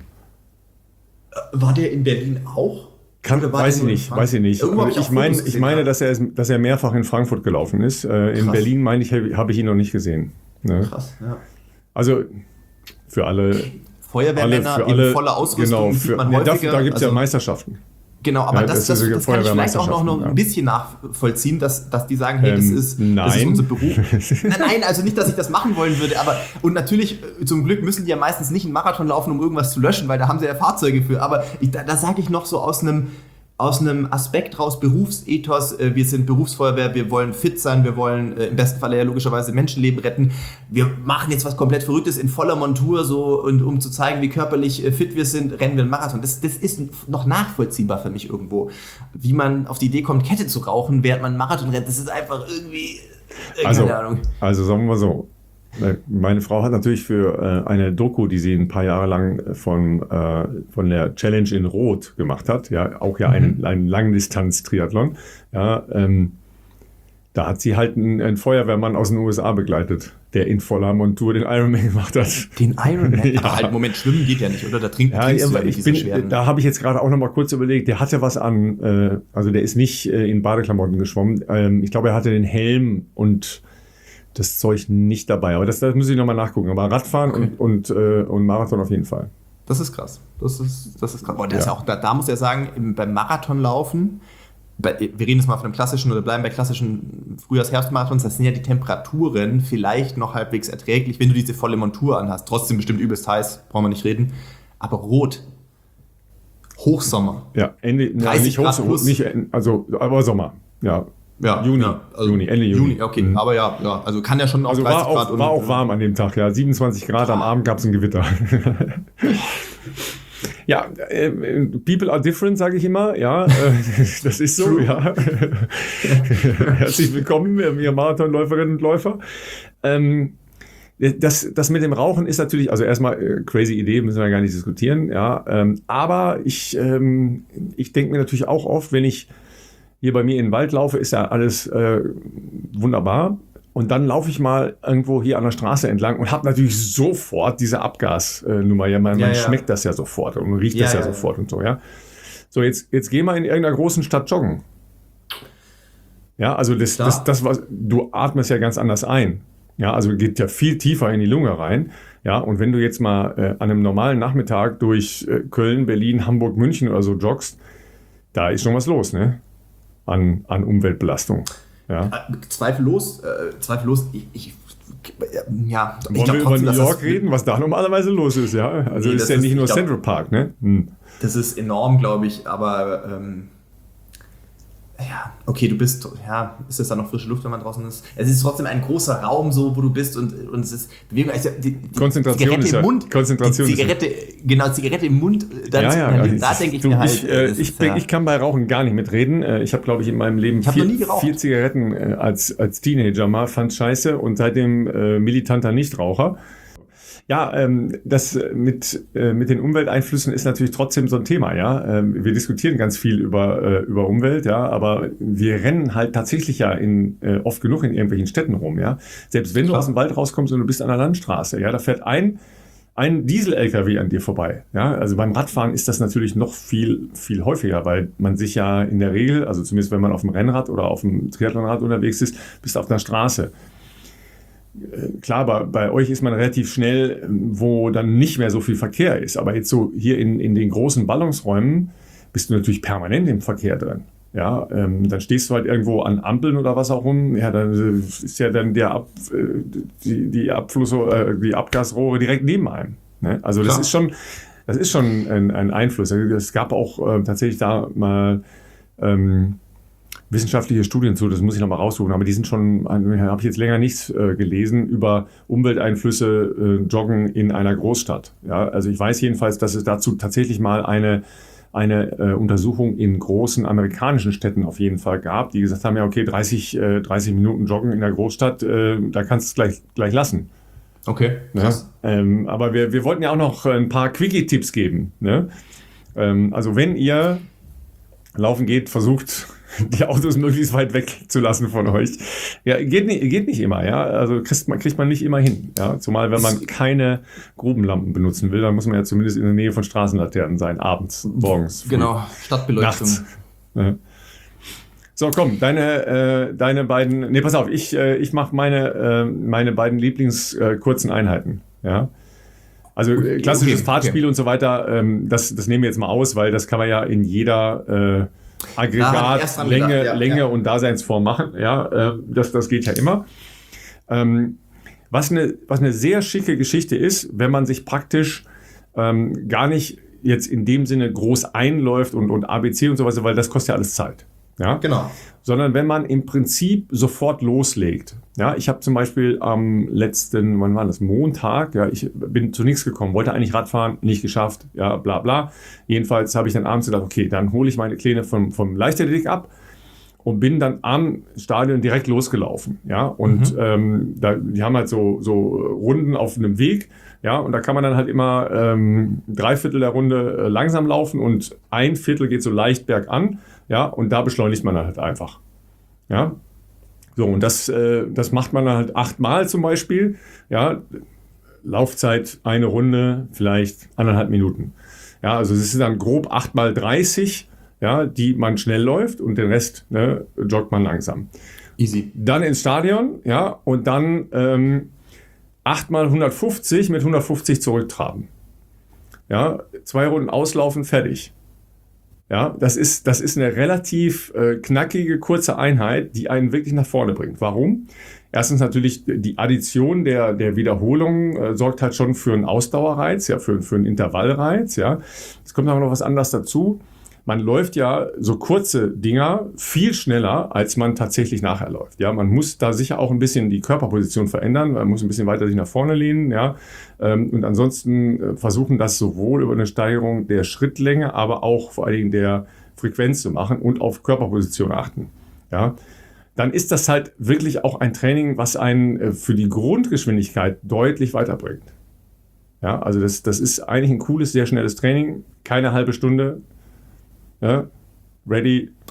[SPEAKER 2] War der in Berlin auch?
[SPEAKER 1] Kann, weiß ich nicht, weiß ich nicht. Ich, ich, mein, ich meine, dass er, dass er mehrfach in Frankfurt gelaufen ist. Äh, in Berlin, meine ich, habe ich ihn noch nicht gesehen. Ne? Krass, ja. Also für alle
[SPEAKER 2] Feuerwehrmänner alle, für alle, in voller Ausrüstung
[SPEAKER 1] genau, für,
[SPEAKER 2] sieht man
[SPEAKER 1] ja,
[SPEAKER 2] häufiger.
[SPEAKER 1] Da gibt es
[SPEAKER 2] also,
[SPEAKER 1] ja Meisterschaften.
[SPEAKER 2] Genau, aber ja, das, das, das, das kann ich vielleicht auch noch, noch ein bisschen nachvollziehen, dass, dass die sagen, hey, das, ähm, ist, das ist unser Beruf. nein, nein, also nicht, dass ich das machen wollen würde, aber und natürlich, zum Glück müssen die ja meistens nicht einen Marathon laufen, um irgendwas zu löschen, weil da haben sie ja Fahrzeuge für, aber ich, da, da sage ich noch so aus einem aus einem Aspekt raus, Berufsethos, äh, wir sind Berufsfeuerwehr, wir wollen fit sein, wir wollen äh, im besten Falle ja logischerweise Menschenleben retten, wir machen jetzt was komplett Verrücktes in voller Montur so und um zu zeigen, wie körperlich äh, fit wir sind, rennen wir einen Marathon. Das, das ist noch nachvollziehbar für mich irgendwo. Wie man auf die Idee kommt, Kette zu rauchen, während man einen Marathon rennt, das ist einfach irgendwie, äh,
[SPEAKER 1] also,
[SPEAKER 2] keine Ahnung.
[SPEAKER 1] Also sagen wir mal so, meine Frau hat natürlich für äh, eine Doku, die sie ein paar Jahre lang von, äh, von der Challenge in Rot gemacht hat, ja, auch ja mhm. einen, einen Langdistanz-Triathlon, ja, ähm, da hat sie halt einen, einen Feuerwehrmann aus den U S A begleitet, der in voller Montur den Ironman gemacht hat.
[SPEAKER 2] Den Ironman? ja. Aber halt, Moment, schwimmen geht ja nicht, oder? Da trinkt
[SPEAKER 1] ja, ja, ja ich bin, Da habe ich jetzt gerade auch noch mal kurz überlegt, der hatte was an, äh, also der ist nicht äh, in Badeklamotten geschwommen, ähm, ich glaube, er hatte den Helm und das Zeug nicht dabei, aber das, das muss ich nochmal nachgucken. Aber Radfahren okay. und, und, äh, und Marathon auf jeden Fall.
[SPEAKER 2] Das ist krass. Das ist, das ist krass. Boah, das ja. ist auch, da, da muss er sagen, im, beim Marathonlaufen, bei, wir reden jetzt mal von einem klassischen oder bleiben bei klassischen Frühjahrs-Herbstmarathons, das sind ja die Temperaturen vielleicht noch halbwegs erträglich, wenn du diese volle Montur anhast. Trotzdem bestimmt übelst heiß, brauchen wir nicht reden. Aber rot, Hochsommer.
[SPEAKER 1] Ja, Ende, dreißig nicht Grad Hochsommer, nicht, also, aber Sommer, ja.
[SPEAKER 2] Ja,
[SPEAKER 1] Juni,
[SPEAKER 2] ja, also
[SPEAKER 1] Juni, Ende Juni. Juni
[SPEAKER 2] okay, mhm. aber ja, ja, also kann ja schon auch
[SPEAKER 1] also
[SPEAKER 2] dreißig
[SPEAKER 1] war auch,
[SPEAKER 2] Grad.
[SPEAKER 1] War auch warm an dem Tag, ja, siebenundzwanzig Grad, ah. am Abend gab es ein Gewitter. Ja, äh, people are different, sage ich immer, ja, äh, das ist so, True. ja. Herzlich willkommen, ihr Marathonläuferinnen und Läufer. Ähm, Das, das mit dem Rauchen ist natürlich, also erstmal äh, crazy Idee, müssen wir gar nicht diskutieren, ja. Ähm, aber ich, ähm, ich denke mir natürlich auch oft, wenn ich hier bei mir in den Wald laufe, ist ja alles äh, wunderbar. Und dann laufe ich mal irgendwo hier an der Straße entlang und habe natürlich sofort diese Abgasnummer. Ja, man,
[SPEAKER 2] Ja,
[SPEAKER 1] man
[SPEAKER 2] ja.
[SPEAKER 1] schmeckt das ja sofort und riecht
[SPEAKER 2] Ja,
[SPEAKER 1] das ja,
[SPEAKER 2] ja,
[SPEAKER 1] sofort und so, ja. So, jetzt, jetzt geh mal in irgendeiner großen Stadt joggen. Ja, also das,
[SPEAKER 2] Klar.
[SPEAKER 1] das, das, was du atmest ja ganz anders ein. Ja, also geht ja viel tiefer in die Lunge rein. Ja, und wenn du jetzt mal äh, an einem normalen Nachmittag durch äh, Köln, Berlin, Hamburg, München oder so joggst, da ist schon was los, ne? An, an Umweltbelastung. Ja.
[SPEAKER 2] Äh, Zweifellos, äh, zweifellos, ich, ich ja, ich
[SPEAKER 1] Wollen
[SPEAKER 2] glaub
[SPEAKER 1] wir
[SPEAKER 2] trotzdem,
[SPEAKER 1] über New
[SPEAKER 2] dass
[SPEAKER 1] York
[SPEAKER 2] das-
[SPEAKER 1] reden, was da normalerweise los ist, ja? Also
[SPEAKER 2] Nee,
[SPEAKER 1] ist
[SPEAKER 2] das
[SPEAKER 1] ja
[SPEAKER 2] ist-
[SPEAKER 1] nicht nur
[SPEAKER 2] ich glaub-
[SPEAKER 1] Central Park, ne? Hm.
[SPEAKER 2] Das ist enorm, glaube ich, aber ähm, ja, okay, du bist, ja, ist das dann noch frische Luft, wenn man draußen ist? Es ist trotzdem ein großer Raum, so, wo du bist und, und es ist Bewegung. Also die, die
[SPEAKER 1] Konzentration
[SPEAKER 2] Zigarette
[SPEAKER 1] ist ja-
[SPEAKER 2] im Mund.
[SPEAKER 1] Konzentration
[SPEAKER 2] die
[SPEAKER 1] ist ja-
[SPEAKER 2] Zigarette, genau, Zigarette im Mund, dann
[SPEAKER 1] Ja,
[SPEAKER 2] zu
[SPEAKER 1] ja,
[SPEAKER 2] inhalieren,
[SPEAKER 1] ja,
[SPEAKER 2] da
[SPEAKER 1] ich-
[SPEAKER 2] denke ich
[SPEAKER 1] du,
[SPEAKER 2] mir halt.
[SPEAKER 1] ich, äh,
[SPEAKER 2] das
[SPEAKER 1] ich,
[SPEAKER 2] ist,
[SPEAKER 1] bin,
[SPEAKER 2] ja-
[SPEAKER 1] ich kann bei Rauchen gar nicht mitreden. Äh, Ich habe, glaube ich, in meinem Leben
[SPEAKER 2] Ich hab
[SPEAKER 1] vier,
[SPEAKER 2] noch nie geraucht.
[SPEAKER 1] vier Zigaretten äh, als, als Teenager mal, fand scheiße und seitdem äh, militanter Nichtraucher. Ja, ähm, das mit, äh, mit den Umwelteinflüssen ist natürlich trotzdem so ein Thema, ja. Ähm, wir diskutieren ganz viel über, äh, über Umwelt, ja, aber wir rennen halt tatsächlich ja in, äh, oft genug in irgendwelchen Städten rum, ja. Selbst wenn du
[SPEAKER 2] Klar.
[SPEAKER 1] aus dem Wald rauskommst und du bist an der Landstraße, ja, da fährt ein, ein Diesel-L K W an dir vorbei, ja. Also beim Radfahren ist das natürlich noch viel, viel häufiger, weil man sich ja in der Regel, also zumindest wenn man auf dem Rennrad oder auf dem Triathlonrad unterwegs ist, bist auf der Straße. Klar, bei, bei euch ist man relativ schnell, wo dann nicht mehr so viel Verkehr ist. Aber jetzt so hier in, in den großen Ballungsräumen bist du natürlich permanent im Verkehr drin. Ja, ähm, dann stehst du halt irgendwo an Ampeln oder was auch rum. Ja, dann äh, ist ja dann der Ab, äh, die, die Abfluss, äh, die Abgasrohre direkt neben einem. Ne? Also das
[SPEAKER 2] Klar.
[SPEAKER 1] ist schon, das ist schon ein, ein Einfluss. Es gab auch äh, tatsächlich da mal ähm, wissenschaftliche Studien zu, das muss ich noch mal raussuchen, aber die sind schon, habe ich jetzt länger nichts äh, gelesen, über Umwelteinflüsse äh, Joggen in einer Großstadt. Ja, also ich weiß jedenfalls, dass es dazu tatsächlich mal eine, eine äh, Untersuchung in großen amerikanischen Städten auf jeden Fall gab, die gesagt haben, ja okay, dreißig, äh, dreißig Minuten Joggen in der Großstadt, äh, da kannst du es gleich, gleich lassen.
[SPEAKER 2] Okay,
[SPEAKER 1] Ne?
[SPEAKER 2] krass.
[SPEAKER 1] Ähm, aber wir, wir wollten ja auch noch ein paar Quickie-Tipps geben. Ne? Ähm, also wenn ihr laufen geht, versucht die Autos möglichst weit weg zu lassen von euch. Ja, geht nicht, geht nicht immer, ja. Also kriegt man, kriegt man nicht immer hin. Ja? Zumal wenn man keine Grubenlampen benutzen will, dann muss man ja zumindest in der Nähe von Straßenlaternen sein, abends, morgens. früh,
[SPEAKER 2] Genau, Stadtbeleuchtung.
[SPEAKER 1] nachts. Ja. So, komm, deine, äh, deine beiden, nee, pass auf, ich, äh, ich mache meine, äh, meine beiden Lieblings äh, kurzen Einheiten, ja. Also äh, klassisches
[SPEAKER 2] okay,
[SPEAKER 1] Fahrtspiel
[SPEAKER 2] okay.
[SPEAKER 1] und so weiter, ähm, das, das nehmen wir jetzt mal aus, weil das kann man ja in jeder äh, Aggregat,
[SPEAKER 2] erst dran
[SPEAKER 1] Länge,
[SPEAKER 2] gedacht, ja,
[SPEAKER 1] Länge
[SPEAKER 2] ja.
[SPEAKER 1] und Daseinsform machen. Ja, äh, das, das geht ja immer. Ähm, was, eine, was eine sehr schicke Geschichte ist, wenn man sich praktisch ähm, gar nicht jetzt in dem Sinne groß einläuft und, und A B C und so weiter, weil das kostet ja alles Zeit. Ja?
[SPEAKER 2] Genau.
[SPEAKER 1] Sondern wenn man im Prinzip sofort loslegt. Ja, ich habe zum Beispiel am letzten, wann war das, Montag, ja, ich bin zu nichts gekommen, wollte eigentlich Radfahren, nicht geschafft, ja, bla bla. Jedenfalls habe ich dann abends gedacht, okay, dann hole ich meine Kleine vom, vom Leichtathletik ab und bin dann am Stadion direkt losgelaufen. Ja, und ähm, da, die haben halt so, so Runden auf einem Weg. Ja, und da kann man dann halt immer ähm, drei Viertel der Runde äh, langsam laufen und ein Viertel geht so leicht bergan. Ja, und da beschleunigt man dann halt einfach. Ja, so, und das, äh, das macht man dann halt achtmal zum Beispiel. Ja, Laufzeit eine Runde, vielleicht anderthalb Minuten. Ja, also es ist dann grob acht mal dreißig, ja, die man schnell läuft und den Rest, ne, joggt man langsam.
[SPEAKER 2] Easy.
[SPEAKER 1] Dann ins Stadion, ja, und dann ähm, acht mal hundertfünfzig mit hundertfünfzig zurücktraben. Ja, zwei Runden auslaufen, fertig. Ja, das ist, das ist eine relativ äh, knackige, kurze Einheit, die einen wirklich nach vorne bringt. Warum? Erstens natürlich die Addition der, der Wiederholungen äh, sorgt halt schon für einen Ausdauerreiz, ja, für, für einen Intervallreiz, ja. Es kommt aber noch was anderes dazu. Man läuft ja so kurze Dinger viel schneller, als man tatsächlich nachher läuft. Ja, man muss da sicher auch ein bisschen die Körperposition verändern, man muss ein bisschen weiter sich nach vorne lehnen, ja. Und ansonsten versuchen das sowohl über eine Steigerung der Schrittlänge, aber auch vor allen Dingen der Frequenz zu machen und auf Körperposition achten. Ja, dann ist das halt wirklich auch ein Training, was einen für die Grundgeschwindigkeit deutlich weiterbringt. Ja, also das, das ist eigentlich ein cooles, sehr schnelles Training, keine halbe Stunde. Ja, ready,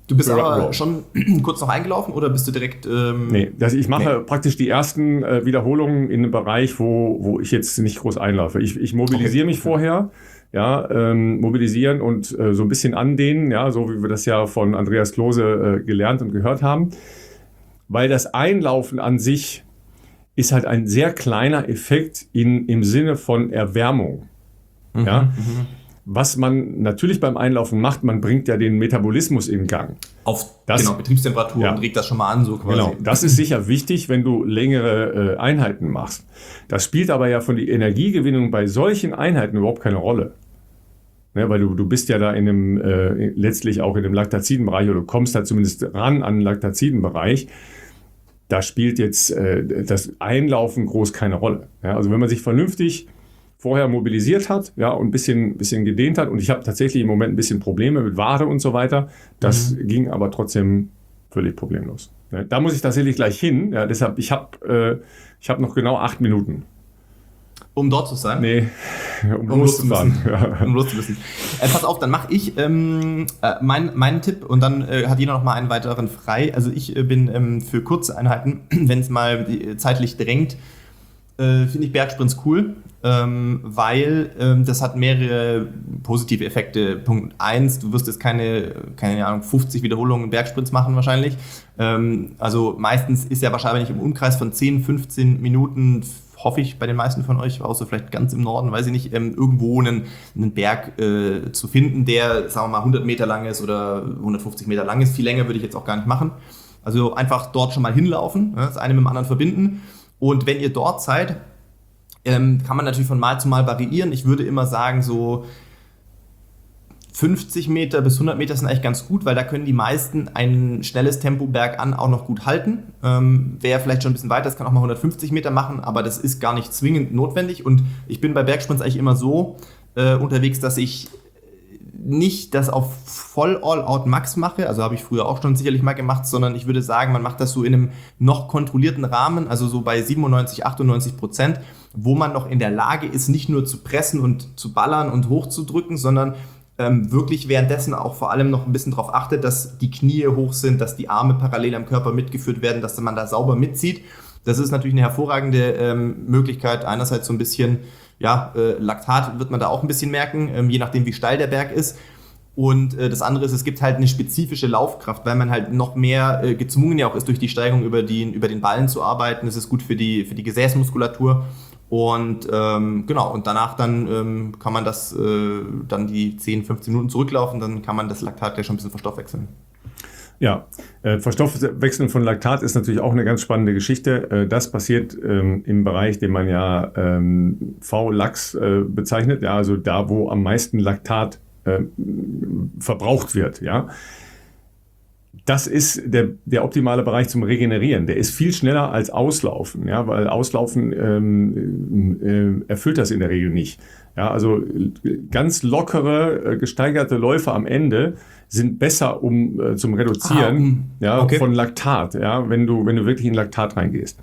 [SPEAKER 2] Du bist aber schon kurz noch eingelaufen oder bist du direkt... Ähm
[SPEAKER 1] nee, also ich mache
[SPEAKER 2] nee.
[SPEAKER 1] praktisch die ersten äh, Wiederholungen in einem Bereich, wo, wo ich jetzt nicht groß einlaufe. Ich, ich mobilisiere okay. mich vorher, ja, ähm, mobilisieren und äh, so ein bisschen andehnen, ja, so wie wir das ja von Andreas Klose äh, gelernt und gehört haben. Weil das Einlaufen an sich ist halt ein sehr kleiner Effekt in, im Sinne von Erwärmung. Mhm, ja? Mhm. Was man natürlich beim Einlaufen macht, man bringt ja den Metabolismus in Gang.
[SPEAKER 2] Auf das, genau, Betriebstemperatur ja. und regt das schon mal an, so quasi.
[SPEAKER 1] Genau, das ist sicher wichtig, wenn du längere äh, Einheiten machst. Das spielt aber ja von der Energiegewinnung bei solchen Einheiten überhaupt keine Rolle. Ne, weil du, du bist ja da in einem, äh, letztlich auch in dem Laktazidenbereich oder du kommst da zumindest ran an den Laktazidenbereich. Da spielt jetzt äh, das Einlaufen groß keine Rolle. Ja, also wenn man sich vernünftig vorher mobilisiert hat, ja, und ein bisschen, bisschen gedehnt hat. Und ich habe tatsächlich im Moment ein bisschen Probleme mit Wade und so weiter. Das mhm. ging aber trotzdem völlig problemlos. Ja, da muss ich tatsächlich gleich hin. Ja, deshalb, ich habe äh, ich hab noch genau acht Minuten.
[SPEAKER 2] Um dort zu sein?
[SPEAKER 1] Nee, um,
[SPEAKER 2] um
[SPEAKER 1] loszufahren.
[SPEAKER 2] Ja. Um loszuwissen. Äh, pass auf, dann mache ich ähm, äh, mein, meinen Tipp und dann äh, hat jeder noch mal einen weiteren frei. Also ich äh, bin ähm, für kurze Einheiten, wenn es mal äh, zeitlich drängt, äh, finde ich Bergsprints cool. Ähm, weil ähm, das hat mehrere positive Effekte. Punkt eins, du wirst jetzt keine, keine Ahnung, fünfzig Wiederholungen Bergsprints machen wahrscheinlich. Ähm, also meistens ist ja wahrscheinlich im Umkreis von zehn, fünfzehn Minuten, hoffe ich bei den meisten von euch, außer vielleicht ganz im Norden, weiß ich nicht, ähm, irgendwo einen, einen Berg äh, zu finden, der, sagen wir mal, hundert Meter lang ist oder hundertfünfzig Meter lang ist. Viel länger würde ich jetzt auch gar nicht machen. Also einfach dort schon mal hinlaufen, ja, das eine mit dem anderen verbinden. Und wenn ihr dort seid, Ähm, kann man natürlich von Mal zu Mal variieren. Ich würde immer sagen, so fünfzig Meter bis hundert Meter sind eigentlich ganz gut, weil da können die meisten ein schnelles Tempo bergan auch noch gut halten. Ähm, wer vielleicht schon ein bisschen weiter, das kann auch mal hundertfünfzig Meter machen, aber das ist gar nicht zwingend notwendig. Und ich bin bei Bergsprints eigentlich immer so äh, unterwegs, dass ich nicht das auf voll All-Out-Max mache, also habe ich früher auch schon sicherlich mal gemacht, sondern ich würde sagen, man macht das so in einem noch kontrollierten Rahmen, also so bei siebenundneunzig, achtundneunzig Prozent, wo man noch in der Lage ist, nicht nur zu pressen und zu ballern und hochzudrücken, sondern ähm, wirklich währenddessen auch vor allem noch ein bisschen darauf achtet, dass die Knie hoch sind, dass die Arme parallel am Körper mitgeführt werden, dass man da sauber mitzieht. Das ist natürlich eine hervorragende ähm, Möglichkeit, einerseits so ein bisschen, ja, äh, Laktat wird man da auch ein bisschen merken, ähm, je nachdem wie steil der Berg ist. Und äh, das andere ist, es gibt halt eine spezifische Laufkraft, weil man halt noch mehr äh, gezwungen ja auch ist, durch die Steigung über, die, über den Ballen zu arbeiten. Das ist gut für die, für die Gesäßmuskulatur. Und ähm, genau, und danach dann ähm, kann man das äh, dann die zehn, fünfzehn Minuten zurücklaufen, dann kann man das Laktat ja schon ein bisschen verstoffwechseln.
[SPEAKER 1] Ja, äh, Verstoffwechseln von Laktat ist natürlich auch eine ganz spannende Geschichte. Äh, das passiert ähm, im Bereich, den man ja ähm, V-Lax äh, bezeichnet, ja, also da, wo am meisten Laktat äh, verbraucht wird, ja. Das ist der, der optimale Bereich zum Regenerieren. Der ist viel schneller als Auslaufen, ja, weil Auslaufen ähm, äh, erfüllt das in der Regel nicht. Ja, also ganz lockere, äh, gesteigerte Läufe am Ende sind besser um äh, zum Reduzieren ah, um, ja, okay. von Laktat, ja, wenn du, wenn du wirklich in Laktat reingehst.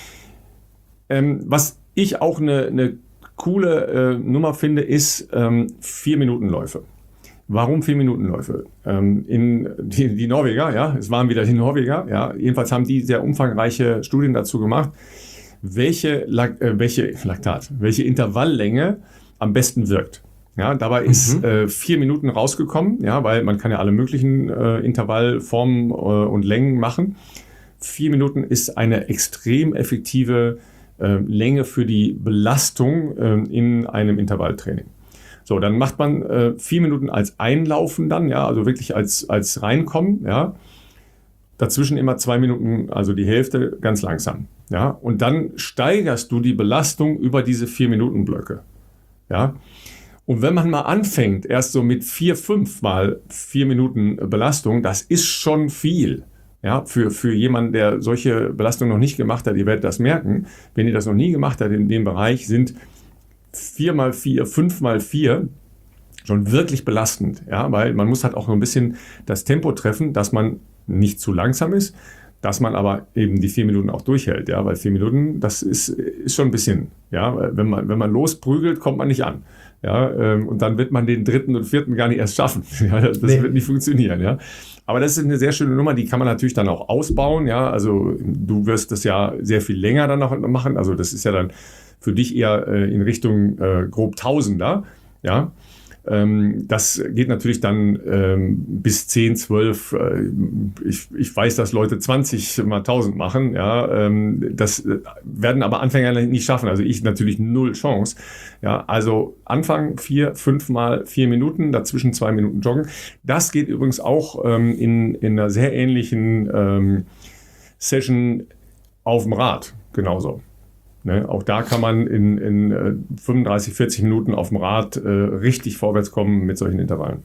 [SPEAKER 1] Ähm, was ich auch eine, eine coole äh, Nummer finde, ist ähm, Vier-Minuten-Läufe. Warum Vier-Minuten-Läufe? Ähm, in die, die Norweger, ja, es waren wieder die Norweger, ja, jedenfalls haben die sehr umfangreiche Studien dazu gemacht, welche, Lak- äh, welche Laktat, welche Intervalllänge am besten wirkt. Ja, dabei mhm. ist äh, vier Minuten rausgekommen, ja, weil man kann ja alle möglichen äh, Intervallformen äh, und Längen machen. Vier Minuten ist eine extrem effektive äh, Länge für die Belastung äh, in einem Intervalltraining. So, dann macht man äh, vier Minuten als Einlaufen dann, ja, also wirklich als, als Reinkommen, ja. Dazwischen immer zwei Minuten, also die Hälfte, ganz langsam, ja. Und dann steigerst du die Belastung über diese vier Minuten Blöcke, ja. Und wenn man mal anfängt, erst so mit vier, fünf mal vier Minuten Belastung, das ist schon viel. Ja, für, für jemanden, der solche Belastung noch nicht gemacht hat, ihr werdet das merken, wenn ihr das noch nie gemacht habt in dem Bereich, sind vier mal vier, fünf mal vier schon wirklich belastend. Ja, weil man muss halt auch so ein bisschen das Tempo treffen, dass man nicht zu langsam ist, dass man aber eben die vier Minuten auch durchhält, ja, weil vier Minuten, das ist, ist schon ein bisschen, ja, wenn man, wenn man losprügelt, kommt man nicht an, ja, ähm, und dann wird man den dritten und vierten gar nicht erst schaffen, ja, das nee. wird nicht funktionieren, ja. Aber das ist eine sehr schöne Nummer, die kann man natürlich dann auch ausbauen, ja, also du wirst das ja sehr viel länger dann noch machen, also das ist ja dann für dich eher äh, in Richtung äh, grob Tausender, ja. Ähm, das geht natürlich dann ähm, bis zehn, zwölf, äh, ich, ich weiß, dass Leute zwanzig mal tausend machen, ja, ähm, das werden aber Anfänger nicht schaffen, also ich natürlich null Chance, ja, also Anfang vier, fünf mal vier Minuten, dazwischen zwei Minuten joggen, das geht übrigens auch ähm, in, in einer sehr ähnlichen ähm, Session auf dem Rad, genauso. Ne, auch da kann man in, in äh, fünfunddreißig, vierzig Minuten auf dem Rad äh, richtig vorwärts kommen mit solchen Intervallen.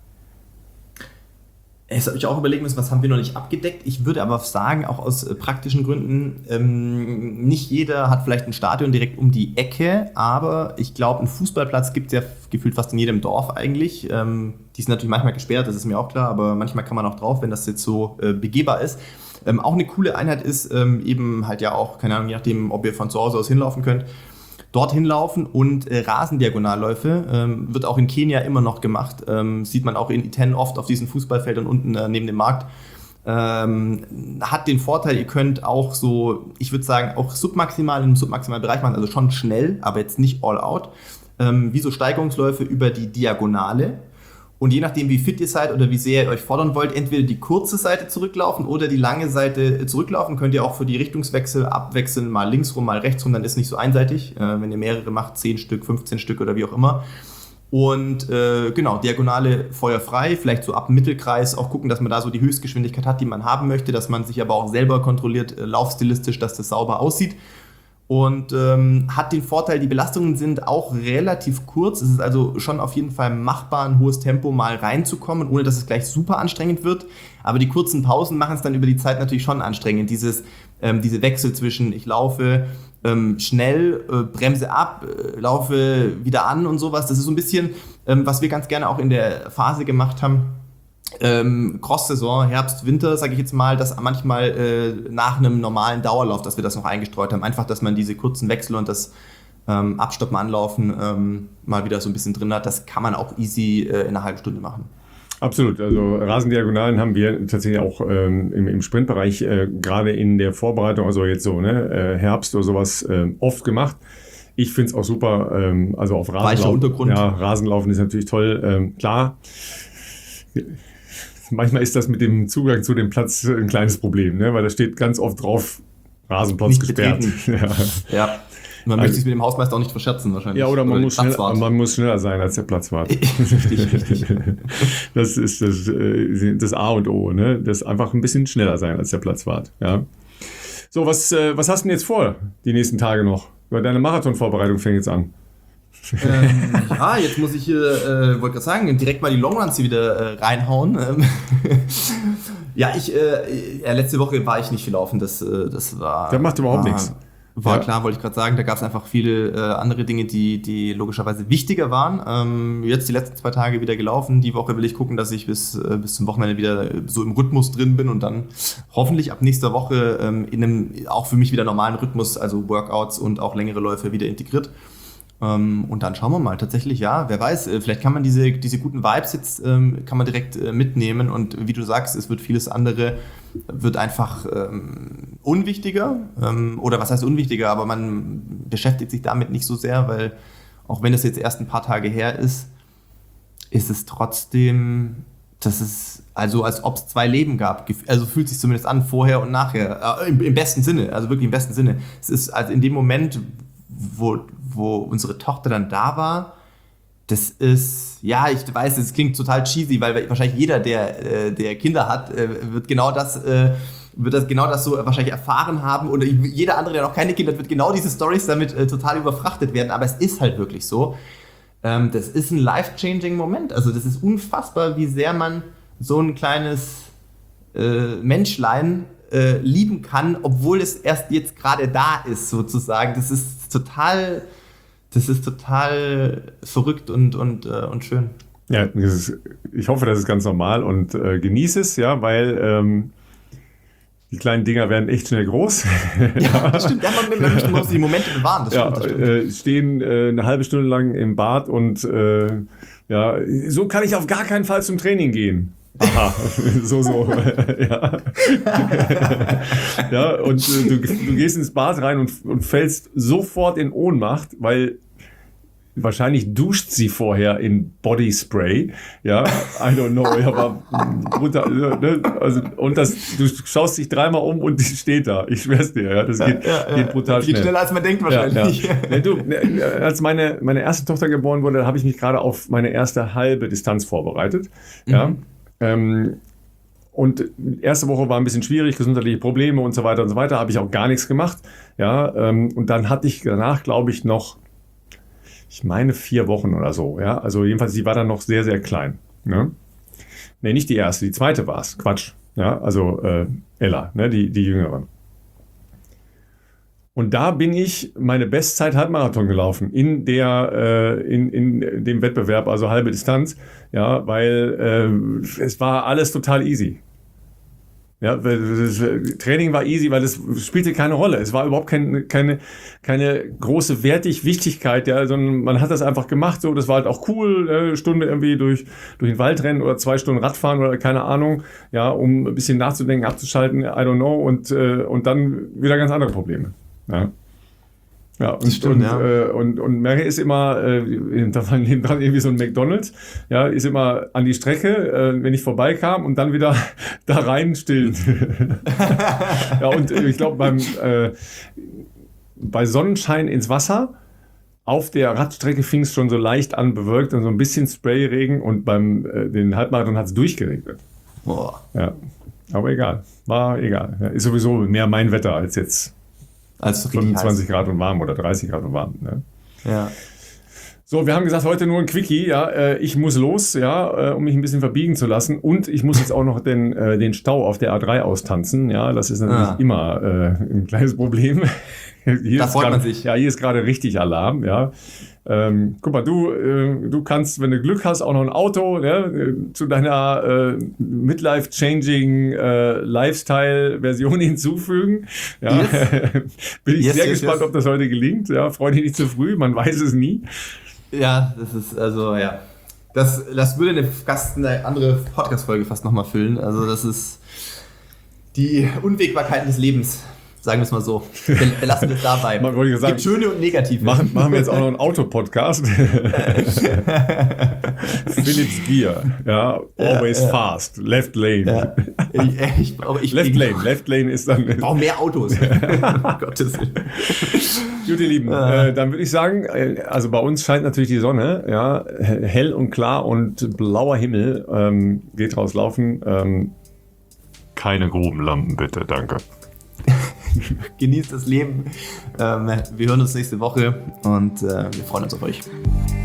[SPEAKER 2] Jetzt habe ich auch überlegen müssen, was haben wir noch nicht abgedeckt. Ich würde aber sagen, auch aus äh, praktischen Gründen, ähm, nicht jeder hat vielleicht ein Stadion direkt um die Ecke, aber ich glaube, einen Fußballplatz gibt es ja gefühlt fast in jedem Dorf eigentlich. Ähm, die sind natürlich manchmal gesperrt, das ist mir auch klar, aber manchmal kann man auch drauf, wenn das jetzt so äh, begehbar ist. Ähm, auch eine coole Einheit ist ähm, eben halt ja auch, keine Ahnung, je nachdem, ob ihr von zu Hause aus hinlaufen könnt, dorthin laufen und äh, Rasendiagonalläufe. Ähm, wird auch in Kenia immer noch gemacht. Ähm, sieht man auch in I Ten oft auf diesen Fußballfeldern unten äh, neben dem Markt. Ähm, hat den Vorteil, ihr könnt auch so, ich würde sagen, auch submaximal im submaximalen Bereich machen, also schon schnell, aber jetzt nicht all out. Ähm, wie so Steigerungsläufe über die Diagonale. Und je nachdem, wie fit ihr seid oder wie sehr ihr euch fordern wollt, entweder die kurze Seite zurücklaufen oder die lange Seite zurücklaufen. Könnt ihr auch für die Richtungswechsel abwechseln, mal links rum, mal rechts rum, dann ist es nicht so einseitig. Äh, wenn ihr mehrere macht, zehn Stück, fünfzehn Stück oder wie auch immer. Und äh, genau, Diagonale feuerfrei, vielleicht so ab dem Mittelkreis auch gucken, dass man da so die Höchstgeschwindigkeit hat, die man haben möchte, dass man sich aber auch selber kontrolliert, äh, laufstilistisch, dass das sauber aussieht. Und ähm, hat den Vorteil, die Belastungen sind auch relativ kurz. Es ist also schon auf jeden Fall machbar, ein hohes Tempo mal reinzukommen, ohne dass es gleich super anstrengend wird. Aber die kurzen Pausen machen es dann über die Zeit natürlich schon anstrengend. Dieses, ähm, diese Wechsel zwischen ich laufe ähm, schnell, äh, bremse ab, äh, laufe wieder an und sowas. Das ist so ein bisschen, ähm, was wir ganz gerne auch in der Phase gemacht haben. Ähm, Cross-Saison, Herbst, Winter, sage ich jetzt mal, dass manchmal äh, nach einem normalen Dauerlauf, dass wir das noch eingestreut haben, einfach, dass man diese kurzen Wechsel und das ähm, Abstoppen, Anlaufen ähm, mal wieder so ein bisschen drin hat, das kann man auch easy äh, in einer halben Stunde machen.
[SPEAKER 1] Absolut, also Rasendiagonalen haben wir tatsächlich auch ähm, im, im Sprintbereich äh, gerade in der Vorbereitung, also jetzt so ne, äh, Herbst oder sowas, äh, oft gemacht. Ich finde es auch super, ähm, also auf Rasenlaufen. Ja, Rasenlaufen ist natürlich toll, ähm, klar. Manchmal ist das mit dem Zugang zu dem Platz ein kleines Problem, ne? Weil da steht ganz oft drauf, Rasenplatz nicht gesperrt.
[SPEAKER 2] Ja. ja, man möchte sich mit dem Hausmeister auch nicht verscherzen wahrscheinlich.
[SPEAKER 1] Ja, oder man, oder muss, schnell, man muss schneller sein als der Platzwart.
[SPEAKER 2] Richtig, richtig.
[SPEAKER 1] Das ist das, das A und O, ne? Das einfach ein bisschen schneller sein als der Platzwart. Ja. So, was, was hast du denn jetzt vor, die nächsten Tage noch? Deine Marathonvorbereitung fängt jetzt an.
[SPEAKER 2] ähm, ja, jetzt muss ich hier, äh, wollte gerade sagen, direkt mal die Longruns hier wieder äh, reinhauen. Ähm, ja, ich, äh, ja, letzte Woche war ich nicht viel laufen, das, äh, das war...
[SPEAKER 1] Das macht überhaupt
[SPEAKER 2] war,
[SPEAKER 1] nichts.
[SPEAKER 2] War
[SPEAKER 1] ja.
[SPEAKER 2] klar, wollte ich gerade sagen, da gab es einfach viele äh, andere Dinge, die, die logischerweise wichtiger waren. Ähm, jetzt die letzten zwei Tage wieder gelaufen, die Woche will ich gucken, dass ich bis, äh, bis zum Wochenende wieder so im Rhythmus drin bin und dann hoffentlich ab nächster Woche ähm, in einem auch für mich wieder normalen Rhythmus, also Workouts und auch längere Läufe wieder integriert. Um, und dann schauen wir mal, tatsächlich, ja, wer weiß, vielleicht kann man diese, diese guten Vibes jetzt, ähm, kann man direkt äh, mitnehmen und wie du sagst, es wird vieles andere, wird einfach ähm, unwichtiger ähm, oder was heißt unwichtiger, aber man beschäftigt sich damit nicht so sehr, weil auch wenn es jetzt erst ein paar Tage her ist, ist es trotzdem, dass es, also als ob es zwei Leben gab, also fühlt sich zumindest an, vorher und nachher, äh, im, im besten Sinne, also wirklich im besten Sinne. Es ist also in dem Moment, wo wo unsere Tochter dann da war, das ist, ja, ich weiß, es klingt total cheesy, weil wahrscheinlich jeder, der, der Kinder hat, wird genau das, wird das genau das so wahrscheinlich erfahren haben und jeder andere, der noch keine Kinder hat, wird genau diese Storys damit total überfrachtet werden, aber es ist halt wirklich so. Das ist ein life-changing Moment, also das ist unfassbar, wie sehr man so ein kleines Menschlein lieben kann, obwohl es erst jetzt gerade da ist, sozusagen. Das ist total... Das ist total verrückt und, und, äh, und schön.
[SPEAKER 1] Ja, das ist, ich hoffe, das ist ganz normal und äh, genieße es, ja, weil ähm, die kleinen Dinger werden echt schnell groß.
[SPEAKER 2] Ja, das stimmt. Ja, man, man, man muss die Momente bewahren. Das
[SPEAKER 1] ja,
[SPEAKER 2] stimmt, das stimmt.
[SPEAKER 1] Äh, stehen äh, eine halbe Stunde lang im Bad und äh, ja, so kann ich auf gar keinen Fall zum Training gehen. Aha, so, so. ja. ja, und äh, du, du gehst ins Bad rein und, und fällst sofort in Ohnmacht, weil wahrscheinlich duscht sie vorher in Bodyspray. Ja, I don't know. Aber brutal, ne? Also, und das, du schaust dich dreimal um und die steht da. Ich schwör's dir. Ja, das geht,
[SPEAKER 2] ja, ja,
[SPEAKER 1] geht brutal
[SPEAKER 2] das geht
[SPEAKER 1] schnell.
[SPEAKER 2] schneller, als man denkt wahrscheinlich.
[SPEAKER 1] Ja, ja. Du, als meine, meine erste Tochter geboren wurde, habe ich mich gerade auf meine erste halbe Distanz vorbereitet. Ja. Mhm. Ähm, und erste Woche war ein bisschen schwierig, gesundheitliche Probleme und so weiter und so weiter. Habe ich auch gar nichts gemacht. Ja. Ähm, und dann hatte ich danach, glaube ich, noch ich meine vier Wochen oder so, ja. Also jedenfalls, sie war dann noch sehr, sehr klein. Ne, nee, nicht die erste, die zweite war es. Quatsch. Ja, also äh, Ella, ne, die, die Jüngere. Und da bin ich meine Bestzeit Halbmarathon gelaufen in der äh, in, in dem Wettbewerb, also halbe Distanz, ja, weil äh, es war alles total easy. Ja, das Training war easy, weil es spielte keine Rolle. Es war überhaupt keine, keine, keine große Wertig Wichtigkeit, ja, sondern man hat das einfach gemacht, so, das war halt auch cool, eine Stunde irgendwie durch, durch den Wald rennen oder zwei Stunden Radfahren oder keine Ahnung, ja, um ein bisschen nachzudenken, abzuschalten, I don't know, und, äh, und dann wieder ganz andere Probleme, ja. Ja, und,
[SPEAKER 2] stimmt,
[SPEAKER 1] und,
[SPEAKER 2] ja.
[SPEAKER 1] Äh, und, und Mary ist immer, äh, da war nebendran irgendwie so ein McDonald's, ja, ist immer an die Strecke, äh, wenn ich vorbeikam und dann wieder da rein stillen. ja, und äh, ich glaube, beim äh, bei Sonnenschein ins Wasser, auf der Radstrecke fing es schon so leicht an, bewölkt und so ein bisschen Sprayregen und beim äh, den Halbmarathon hat es durchgeregnet.
[SPEAKER 2] Boah.
[SPEAKER 1] Ja, aber egal, war egal. Ja, ist sowieso mehr mein Wetter als jetzt.
[SPEAKER 2] Also
[SPEAKER 1] fünfundzwanzig Grad und warm oder dreißig Grad und warm. Ne?
[SPEAKER 2] Ja.
[SPEAKER 1] So, wir haben gesagt, heute nur ein Quickie. Ja, äh, ich muss los, ja, äh, um mich ein bisschen verbiegen zu lassen. Und ich muss jetzt auch noch den, äh, den Stau auf der A drei austanzen. Ja, das ist natürlich ah. immer äh, ein kleines Problem. Hier
[SPEAKER 2] da freut
[SPEAKER 1] grad,
[SPEAKER 2] man sich.
[SPEAKER 1] Ja, hier ist gerade richtig Alarm. Ja. Ähm, guck mal, du, äh, du kannst, wenn du Glück hast, auch noch ein Auto ne, zu deiner äh, Midlife-Changing äh, Lifestyle-Version hinzufügen. Ja. Yes. Bin ich yes, sehr yes, gespannt, yes. ob das heute gelingt. Ja, freu dich nicht zu früh, man weiß es nie.
[SPEAKER 2] Ja, das ist, also, ja. Das, das würde eine, fast eine andere Podcast-Folge fast nochmal füllen. Also, das ist die Unwägbarkeiten des Lebens. Sagen wir es mal so. Wir lassen es dabei.
[SPEAKER 1] Man wollte gesagt,
[SPEAKER 2] gibt schöne und negative.
[SPEAKER 1] Machen, machen wir jetzt auch noch einen Autopodcast. Philips Gear. Ja, always ja, ja. fast. Left lane.
[SPEAKER 2] Ja. Ich, ich, ich,
[SPEAKER 1] left lane. Left lane ist dann...
[SPEAKER 2] Ich brauche mehr Autos. um Gottes Willen.
[SPEAKER 1] Gut, ihr Lieben. Äh, dann würde ich sagen, also bei uns scheint natürlich die Sonne. Ja, hell und klar und blauer Himmel. Ähm, geht rauslaufen. Ähm, keine Grubenlampen, bitte. Danke.
[SPEAKER 2] Genießt das Leben. Ähm, wir hören uns nächste Woche und äh, wir freuen uns auf euch.